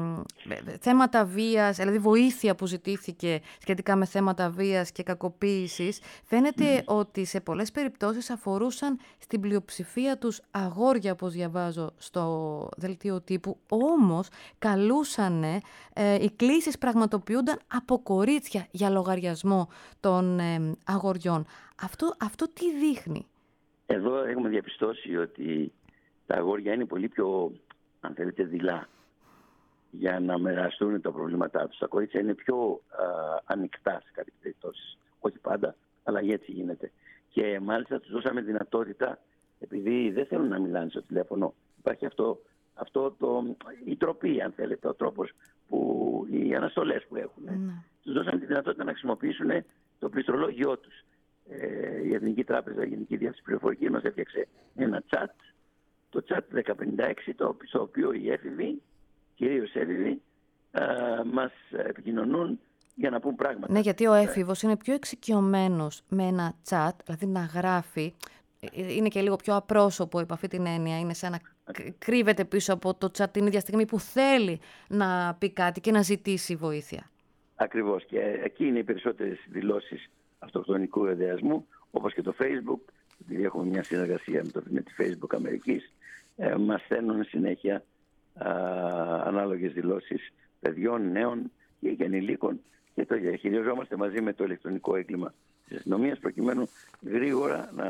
θέματα βίας, δηλαδή βοήθεια που ζητήθηκε σχετικά με θέματα βίας και κακοποίησης, φαίνεται mm. ότι σε πολλές περιπτώσεις αφορούσαν στην πλειοψηφία τους αγόρια, όπως διαβάζω στο δελτίο τύπου, όμως καλούσανε, ε, οι κλήσεις πραγματοποιούνταν από κορίτσια για λογαριασμό των ε, αγοριών. Αυτό, αυτό τι δείχνει? Εδώ έχουμε διαπιστώσει ότι τα αγόρια είναι πολύ πιο, αν θέλετε, δειλά για να μοιραστούν τα προβλήματά τους. Τα κορίτσια είναι πιο α, ανοιχτά σε κάποιες περιπτώσεις. Όχι πάντα, αλλά έτσι γίνεται. Και μάλιστα τους δώσαμε δυνατότητα, επειδή δεν θέλουν να μιλάνε στο τηλέφωνο, υπάρχει αυτό, αυτό το, η τροπή, αν θέλετε, ο τρόπος που οι αναστολές που έχουν. Mm. Τους δώσαμε τη δυνατότητα να χρησιμοποιήσουν το πληκτρολόγιό τους. Ε, η Εθνική Τράπεζα, η Γενική Διεύθυνση Πληροφορικής μας έφτιαξε ένα chat, το chat δέκα πενήντα έξι, το, στο οποίο οι έφηβοι, κυρίως έφηβοι, ε, μας επικοινωνούν για να πούν πράγματα. Ναι, γιατί ο έφηβος είναι πιο εξοικειωμένος με ένα chat, δηλαδή να γράφει, είναι και λίγο πιο απρόσωπο υπό αυτή την έννοια, είναι σαν να κρύβεται πίσω από το chat την ίδια στιγμή που θέλει να πει κάτι και να ζητήσει βοήθεια. Ακριβώς, και εκεί είναι οι περισσότερες δηλώσεις αυτοκτονικού εδεασμού, όπως και το Facebook, επειδή έχουμε μια συνεργασία με, το, με τη Facebook Αμερικής, ε, μας στέλνουν συνέχεια α, ανάλογες δηλώσεις παιδιών, νέων και ενηλίκων, και το διαχειριζόμαστε μαζί με το ηλεκτρονικό έγκλημα της αστυνομίας, προκειμένου γρήγορα να,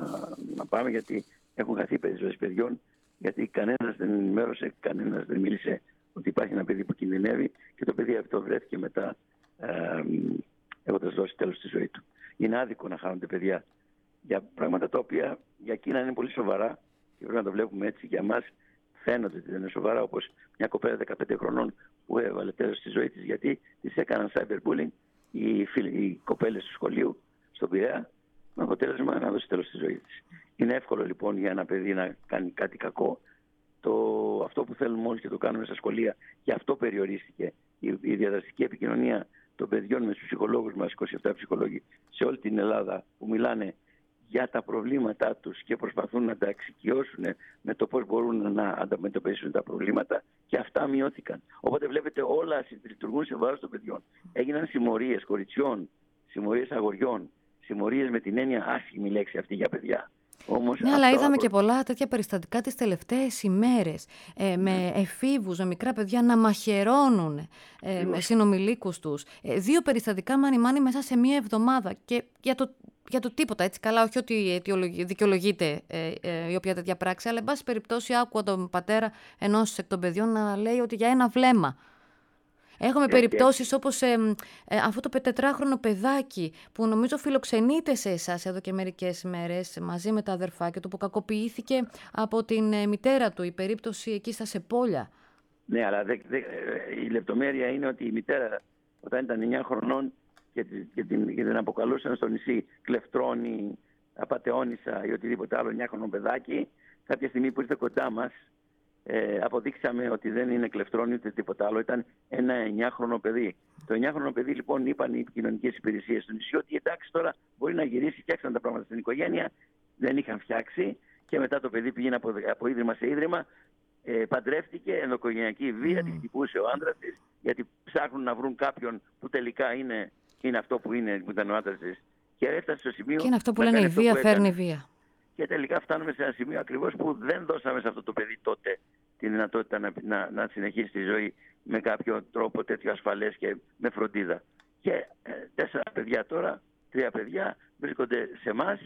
να πάμε, γιατί έχουν χαθεί περισσότερες παιδιών, γιατί κανένας δεν ενημέρωσε, κανένας δεν μίλησε ότι υπάρχει ένα παιδί που κινδυνεύει, και το παιδί αυτό βρέθηκε μετά ε, έχοντας δώσει τέλος στη ζωή του. Είναι άδικο να χάνονται παιδιά για πράγματα τα οποία για εκείνα είναι πολύ σοβαρά και πρέπει να το βλέπουμε έτσι. Για μας φαίνονται ότι δεν είναι σοβαρά, όπως μια κοπέλα δεκαπέντε χρονών που έβαλε τέλος στη ζωή της γιατί της έκαναν cyberbullying οι, οι κοπέλες του σχολείου στον Πειραιά, με αποτέλεσμα να δώσει τέλος στη ζωή της. Είναι εύκολο λοιπόν για ένα παιδί να κάνει κάτι κακό. Το, αυτό που θέλουμε όλοι και το κάνουμε στα σχολεία, και αυτό περιορίστηκε. Η, η διαδραστική επικοινωνία των παιδιών με τους ψυχολόγους μας, είκοσι επτά ψυχολόγοι σε όλη την Ελλάδα, που μιλάνε για τα προβλήματά τους και προσπαθούν να τα εξοικειώσουν με το πώς μπορούν να αντιμετωπίσουν τα προβλήματα, και αυτά μειώθηκαν. Οπότε βλέπετε όλα λειτουργούν σε βάρος των παιδιών. Έγιναν συμμορίες κοριτσιών, συμμορίες αγοριών, συμμορίες με την έννοια άσχημη λέξη αυτή για παιδιά. Όμως, ναι, αλλά είδαμε και πολλά τέτοια περιστατικά τις τελευταίες ημέρες, ε, με εφήβους, με μικρά παιδιά να μαχαιρώνουν ε, με συνομιλίκους τους. Ε, δύο περιστατικά μάνι-μάνι μέσα σε μία εβδομάδα, και για το, για το τίποτα, έτσι καλά, όχι ότι δικαιολογείται ε, ε, η οποία τέτοια πράξη, αλλά εν πάση περιπτώσει άκουγα τον πατέρα ενός εκ των παιδιών να λέει ότι για ένα βλέμμα. Έχουμε περιπτώσεις όπως ε, ε, αυτό το τετράχρονο παιδάκι που νομίζω φιλοξενείται σε εσάς εδώ και μερικές μέρες μαζί με τα αδερφάκια του, που κακοποιήθηκε από την ε, μητέρα του, η περίπτωση εκεί στα Σεπόλια. Ναι, αλλά δε, δε, η λεπτομέρεια είναι ότι η μητέρα όταν ήταν εννιά χρονών και, και, την, και την αποκαλούσαν στο νησί κλεφτρόνη, απατεώνισσα ή οτιδήποτε άλλο εννιάχρονο παιδάκι, κάποια στιγμή που ήρθε κοντά μας, Ε, αποδείξαμε ότι δεν είναι κλεφτρόνι ούτε τίποτα άλλο, ήταν ένα εννιάχρονο παιδί. Το εννιάχρονο παιδί λοιπόν είπαν οι κοινωνικές υπηρεσίες του νησιού ότι εντάξει, τώρα μπορεί να γυρίσει, φτιάξαν τα πράγματα στην οικογένεια, δεν είχαν φτιάξει, και μετά το παιδί πήγαινε από, από ίδρυμα σε ίδρυμα, ε, παντρεύτηκε, ενδοοικογενειακή βία, mm. τη χτυπούσε ο άντρας της, γιατί ψάχνουν να βρουν κάποιον που τελικά είναι, είναι αυτό που είναι, που ήταν ο άντρας της, και έφτασε στο σημείο. Και είναι αυτό που λένε η βία φέρνει βία. Και τελικά φτάνουμε σε ένα σημείο ακριβώς που δεν δώσαμε σε αυτό το παιδί τότε τη δυνατότητα να, να, να συνεχίσει τη ζωή με κάποιο τρόπο τέτοιο ασφαλές και με φροντίδα. Και ε, τέσσερα παιδιά τώρα, τρία παιδιά βρίσκονται σε εμάς.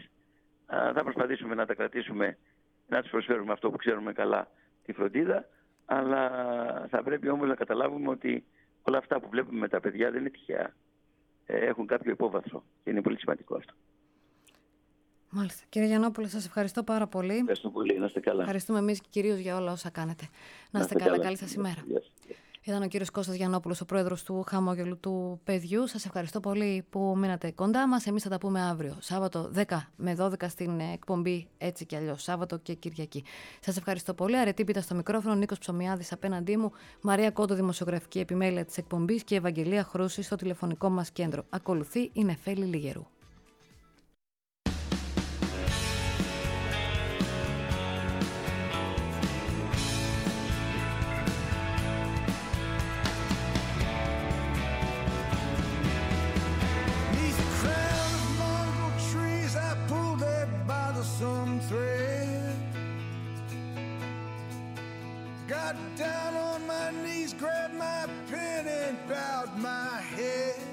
Θα προσπαθήσουμε να τα κρατήσουμε, να τους προσφέρουμε αυτό που ξέρουμε καλά, τη φροντίδα. Αλλά θα πρέπει όμως να καταλάβουμε ότι όλα αυτά που βλέπουμε με τα παιδιά δεν είναι τυχαία. Ε, έχουν κάποιο υπόβαθρο και είναι πολύ σημαντικό αυτό. Μάλιστα. Κύριε Γιαννόπουλε, σας ευχαριστώ πάρα πολύ. Ευχαριστώ πολύ. Να είστε καλά. Ευχαριστούμε εμείς και κυρίως για όλα όσα κάνετε. Να είστε καλά. καλά. Καλή σας ημέρα. Yes. Ήταν ο κύριος Κώστας Γιαννόπουλος, ο πρόεδρος του Χαμόγελου του Παιδιού. Σας ευχαριστώ πολύ που μείνατε κοντά μας. Εμείς θα τα πούμε αύριο, Σάββατο δέκα με δώδεκα στην εκπομπή Έτσι κι Αλλιώς, Σάββατο και Κυριακή. Σας ευχαριστώ πολύ. Αρετή Πίτα στο μικρόφωνο, Νίκος Ψωμιάδης απέναντί μου, Μαρία Κόντο, δημοσιογραφική επιμέλεια της εκπομπής και Ευαγγελία Χρούση στο τηλεφωνικό μας κέντρο. Ακολουθεί η Νεφέλη Λιγερού. Got down on my knees, grabbed my pen and bowed my head.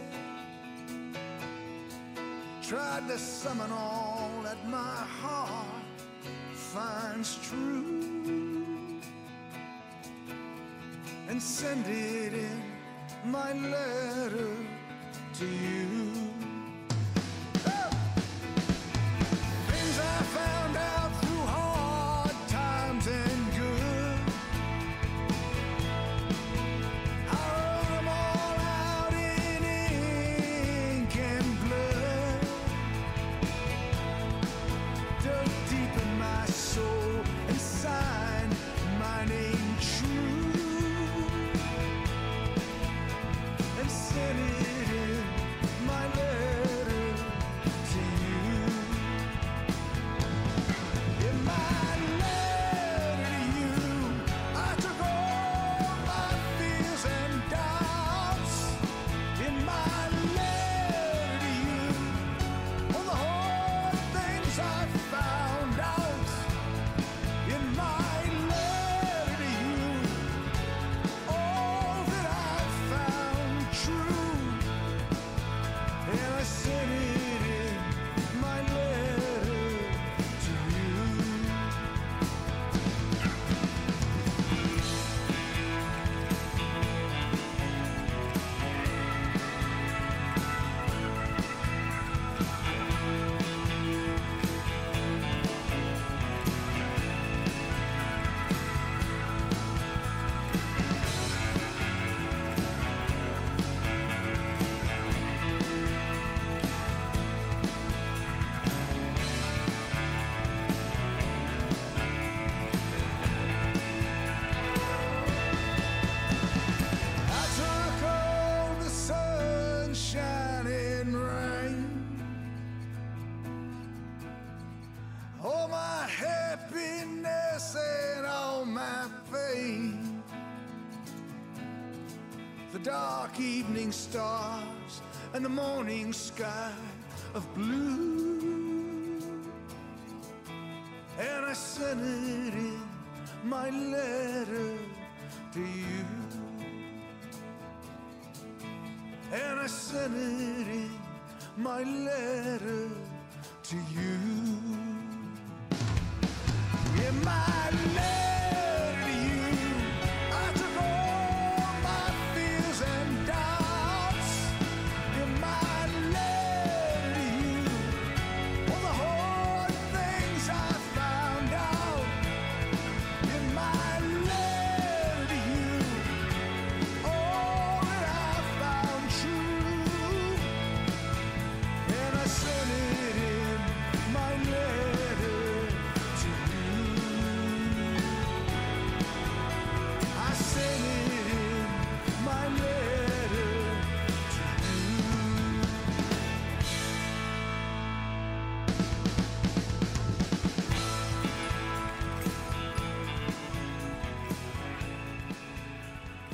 Tried to summon all that my heart finds true and send it in my letter to you. Oh! Things I found out through hard times and good, I wrote them all out in ink and blood, dug deep in my soul and signed my name true and sent it in my letter to you. In my letter to you, I took all my fears and doubts. In my letter to you, all the hard things I found out. In my letter to you, all that I found true, and I sent it in my letter to you. I took all the sunshine and rain, all my happiness and all my pain, the dark evening stars and the morning sky of blue, and I sent it in my letter to you. And I sent it in my letter to you. In my letter